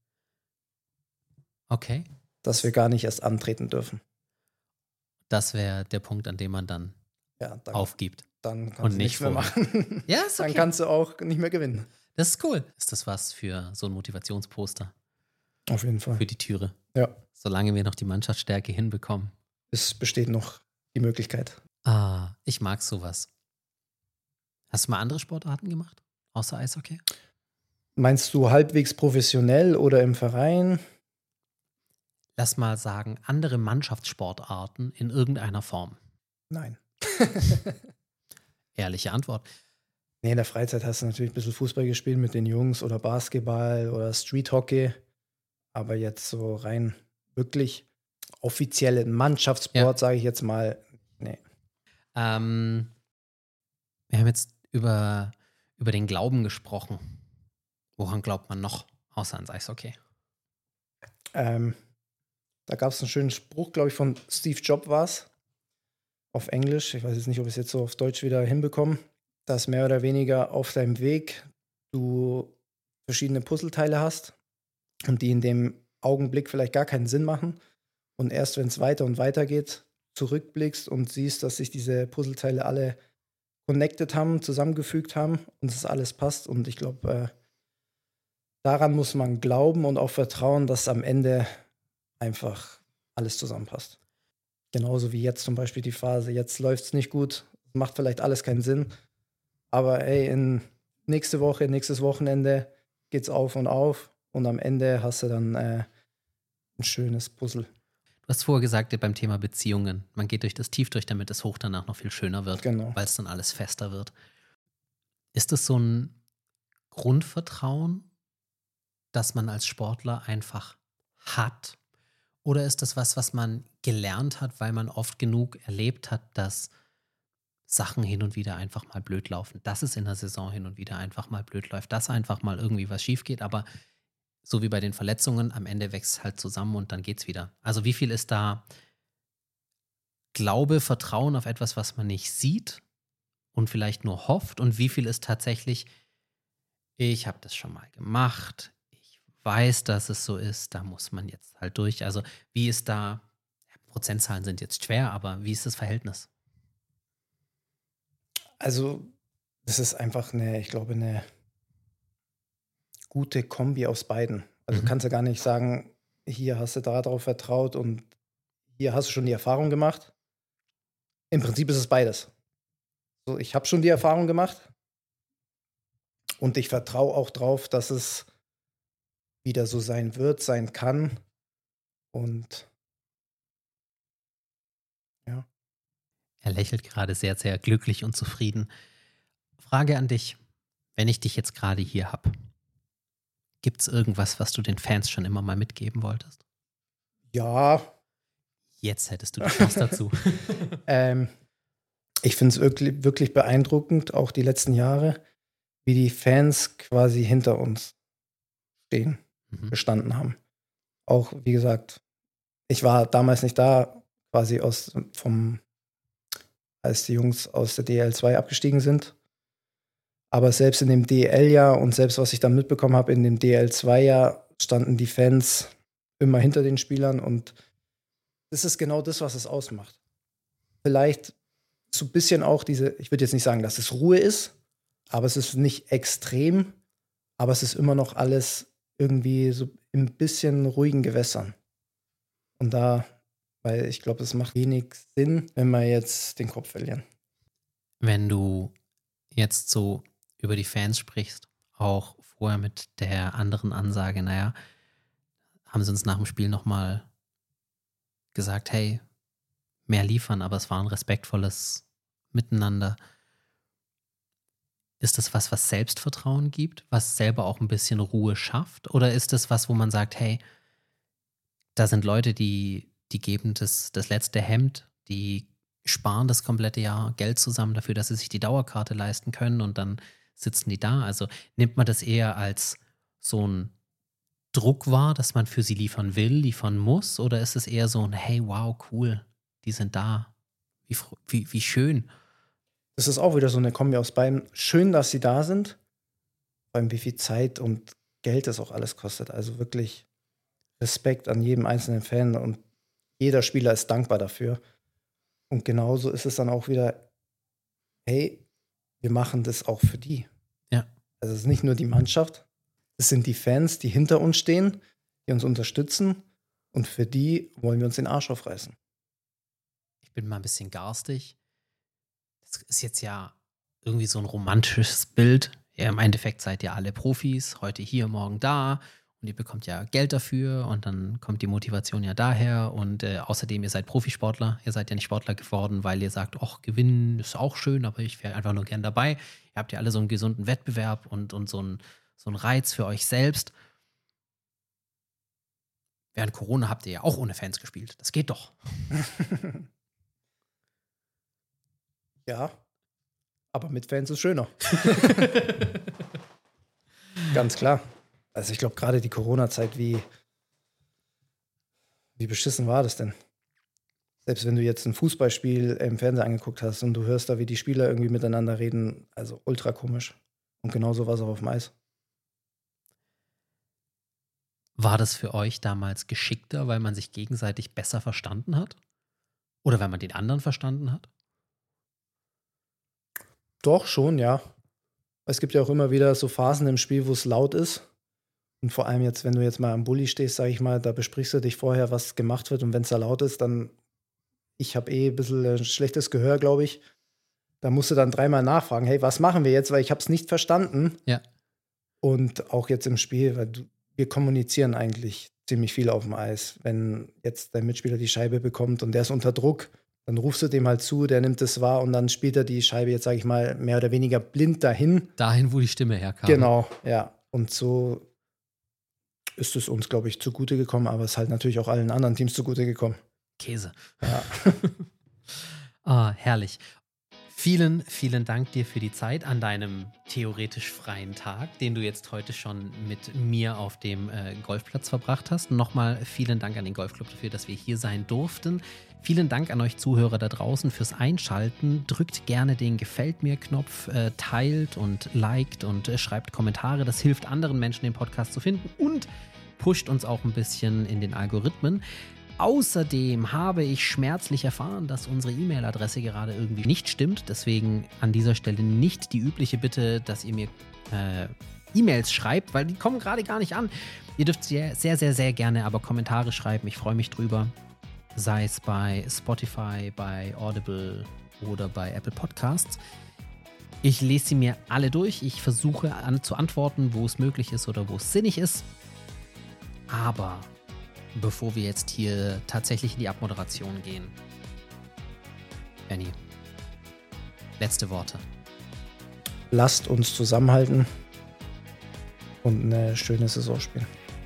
Okay. Dass wir gar nicht erst antreten dürfen. Das wäre der Punkt, an dem man dann Ja, dann, aufgibt. dann kannst und du nicht nichts mehr vorher. machen. Ja, ist okay. Dann kannst du auch nicht mehr gewinnen. Das ist cool. Ist das was für so ein Motivationsposter Auf jeden Fall. für die Türe? Ja, Solange wir noch die Mannschaftsstärke hinbekommen. es besteht noch die Möglichkeit. Ah, ich mag sowas. Hast du mal andere Sportarten gemacht, außer Eishockey? Meinst du halbwegs professionell oder im Verein? Lass mal sagen, andere Mannschaftssportarten in irgendeiner Form. Nein. Ehrliche Antwort. Nee, in der Freizeit hast du natürlich ein bisschen Fußball gespielt mit den Jungs oder Basketball oder Streethockey. Aber jetzt so rein wirklich offiziellen Mannschaftssport, Ja. sage ich jetzt mal, nee. Ähm, wir haben jetzt über, über den Glauben gesprochen. Woran glaubt man noch, außer ans Eishockey? Ähm, da gab es einen schönen Spruch, glaube ich, von Steve Jobs war es. Auf Englisch. Ich weiß jetzt nicht, ob ich es jetzt so auf Deutsch wieder hinbekomme. Dass mehr oder weniger auf deinem Weg du verschiedene Puzzleteile hast und die in dem Augenblick vielleicht gar keinen Sinn machen. Und erst wenn es weiter und weiter geht, zurückblickst und siehst, dass sich diese Puzzleteile alle connected haben, zusammengefügt haben und es alles passt. Und ich glaube, äh, daran muss man glauben und auch vertrauen, dass am Ende einfach alles zusammenpasst. Genauso wie jetzt zum Beispiel die Phase, jetzt läuft es nicht gut, macht vielleicht alles keinen Sinn, aber ey, in nächste Woche, nächstes Wochenende geht's auf und auf und am Ende hast du dann äh, ein schönes Puzzle. Du hast vorher gesagt, beim Thema Beziehungen, man geht durch das Tief durch, damit das Hoch danach noch viel schöner wird, Genau. weil es dann alles fester wird. Ist das so ein Grundvertrauen, das man als Sportler einfach hat? Oder ist das was, was man gelernt hat, weil man oft genug erlebt hat, dass Sachen hin und wieder einfach mal blöd laufen, dass es in der Saison hin und wieder einfach mal blöd läuft, dass einfach mal irgendwie was schief geht, aber so wie bei den Verletzungen, am Ende wächst es halt zusammen und dann geht's wieder. Also wie viel ist da Glaube, Vertrauen auf etwas, was man nicht sieht und vielleicht nur hofft, und wie viel ist tatsächlich, ich habe das schon mal gemacht, ich weiß, dass es so ist, da muss man jetzt halt durch. Also wie ist da, ja, Prozentzahlen sind jetzt schwer, aber wie ist das Verhältnis? Also, das ist einfach eine, ich glaube, eine gute Kombi aus beiden. Also Mhm. kannst du gar nicht sagen, hier hast du darauf vertraut und hier hast du schon die Erfahrung gemacht. Im Prinzip ist es beides. So, ich habe schon die Erfahrung gemacht und ich vertraue auch drauf, dass es wieder so sein wird, sein kann. Und ja, Er lächelt gerade sehr, sehr glücklich und zufrieden. Frage an dich, wenn ich dich jetzt gerade hier habe, gibt es irgendwas, was du den Fans schon immer mal mitgeben wolltest? ja Jetzt hättest du die Chance dazu. ähm, ich finde es wirklich, wirklich beeindruckend, auch die letzten Jahre, wie die Fans quasi hinter uns stehen, Mhm. gestanden haben. Auch, wie gesagt, ich war damals nicht da, quasi aus vom, als die Jungs aus der D L zwei abgestiegen sind. Aber selbst in dem D L-Jahr und selbst was ich dann mitbekommen habe, in dem D L zwei Jahr standen die Fans immer hinter den Spielern und das ist genau das, was es ausmacht. Vielleicht so ein bisschen auch diese, ich würde jetzt nicht sagen, dass es Ruhe ist, aber es ist nicht extrem, aber es ist immer noch alles irgendwie so ein bisschen ruhigen Gewässern. Und da, weil ich glaube, es macht wenig Sinn, wenn wir jetzt den Kopf verlieren. Wenn du jetzt so über die Fans sprichst, auch vorher mit der anderen Ansage, naja, haben sie uns nach dem Spiel nochmal gesagt, hey, mehr liefern, aber es war ein respektvolles Miteinander. Ist das was, was Selbstvertrauen gibt, was selber auch ein bisschen Ruhe schafft? Oder ist das was, wo man sagt, hey, da sind Leute, die, die geben das, das letzte Hemd, die sparen das komplette Jahr Geld zusammen dafür, dass sie sich die Dauerkarte leisten können und dann sitzen die da. Also nimmt man das eher als so ein Druck wahr, dass man für sie liefern will, liefern muss? Oder ist es eher so ein, hey, wow, cool, die sind da. Wie, wie, wie schön. Das ist auch wieder so eine Kombi aus beiden. Schön, dass sie da sind, vor allem wie viel Zeit und Geld das auch alles kostet. Also wirklich Respekt an jedem einzelnen Fan und jeder Spieler ist dankbar dafür. Und genauso ist es dann auch wieder, hey, wir machen das auch für die. Ja. Also es ist nicht nur die Mannschaft, es sind die Fans, die hinter uns stehen, die uns unterstützen und für die wollen wir uns den Arsch aufreißen. Ich bin mal ein bisschen garstig. Das ist jetzt ja irgendwie so ein romantisches Bild. Ja, im Endeffekt seid ihr alle Profis, heute hier, morgen da und ihr bekommt ja Geld dafür und dann kommt die Motivation ja daher und äh, außerdem, ihr seid Profisportler, ihr seid ja nicht Sportler geworden, weil ihr sagt, ach, gewinnen ist auch schön, aber ich wäre einfach nur gern dabei. Ihr habt ja alle so einen gesunden Wettbewerb und, und so einen so einen Reiz für euch selbst. Während Corona habt ihr ja auch ohne Fans gespielt. Das geht doch. Ja, aber mit Fans ist schöner. Ganz klar. Also ich glaube, gerade die Corona-Zeit, wie, wie beschissen war das denn? Selbst wenn du jetzt ein Fußballspiel im Fernsehen angeguckt hast und du hörst da, wie die Spieler irgendwie miteinander reden, also ultra komisch. Und genauso war es auch auf dem Eis. War das für euch damals geschickter, weil man sich gegenseitig besser verstanden hat? Oder weil man den anderen verstanden hat? Doch, schon, ja. Es gibt ja auch immer wieder so Phasen im Spiel, wo es laut ist. Und vor allem jetzt, wenn du jetzt mal am Bulli stehst, sag ich mal, da besprichst du dich vorher, was gemacht wird. Und wenn es da laut ist, dann, ich habe eh ein bisschen ein schlechtes Gehör, glaube ich. Da musst du dann dreimal nachfragen, hey, was machen wir jetzt? Weil ich habe es nicht verstanden. Ja. Und auch jetzt im Spiel, weil du, wir kommunizieren eigentlich ziemlich viel auf dem Eis. Wenn jetzt dein Mitspieler die Scheibe bekommt und der ist unter Druck, dann rufst du dem halt zu, der nimmt es wahr und dann spielt er die Scheibe jetzt, sage ich mal, mehr oder weniger blind dahin. Dahin, wo die Stimme herkam. Genau, ja. Und so ist es uns, glaube ich, zugute gekommen, aber es ist halt natürlich auch allen anderen Teams zugute gekommen. Käse. Ja. Ah, herrlich. Vielen, vielen Dank dir für die Zeit an deinem theoretisch freien Tag, den du jetzt heute schon mit mir auf dem äh, Golfplatz verbracht hast. Nochmal vielen Dank an den Golfclub dafür, dass wir hier sein durften. Vielen Dank an euch Zuhörer da draußen fürs Einschalten. Drückt gerne den Gefällt-mir-Knopf, äh, teilt und liked und äh, schreibt Kommentare. Das hilft anderen Menschen, den Podcast zu finden und pusht uns auch ein bisschen in den Algorithmen. Außerdem habe ich schmerzlich erfahren, dass unsere E-Mail-Adresse gerade irgendwie nicht stimmt. Deswegen an dieser Stelle nicht die übliche Bitte, dass ihr mir äh, E-Mails schreibt, weil die kommen gerade gar nicht an. Ihr dürft sehr, sehr, sehr, sehr gerne aber Kommentare schreiben. Ich freue mich drüber. Sei es bei Spotify, bei Audible oder bei Apple Podcasts. Ich lese sie mir alle durch. Ich versuche an, zu antworten, wo es möglich ist oder wo es sinnig ist. Aber bevor wir jetzt hier tatsächlich in die Abmoderation gehen, Benny, letzte Worte. Lasst uns zusammenhalten und eine schöne Saison spielen.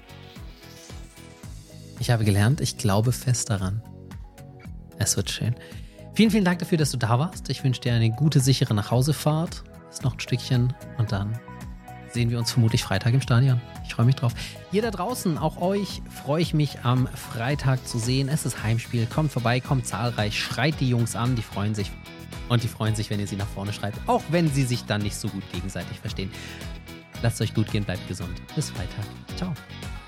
Ich habe gelernt, ich glaube fest daran. Es wird schön. Vielen, vielen Dank dafür, dass du da warst. Ich wünsche dir eine gute, sichere Nachhausefahrt. Ist noch ein Stückchen und dann sehen wir uns vermutlich Freitag im Stadion. Ich freue mich drauf. Ihr da draußen, auch euch, freue ich mich am Freitag zu sehen. Es ist Heimspiel. Kommt vorbei, kommt zahlreich, schreit die Jungs an, die freuen sich. Und die freuen sich, wenn ihr sie nach vorne schreibt, auch wenn sie sich dann nicht so gut gegenseitig verstehen. Lasst es euch gut gehen, bleibt gesund. Bis Freitag. Ciao.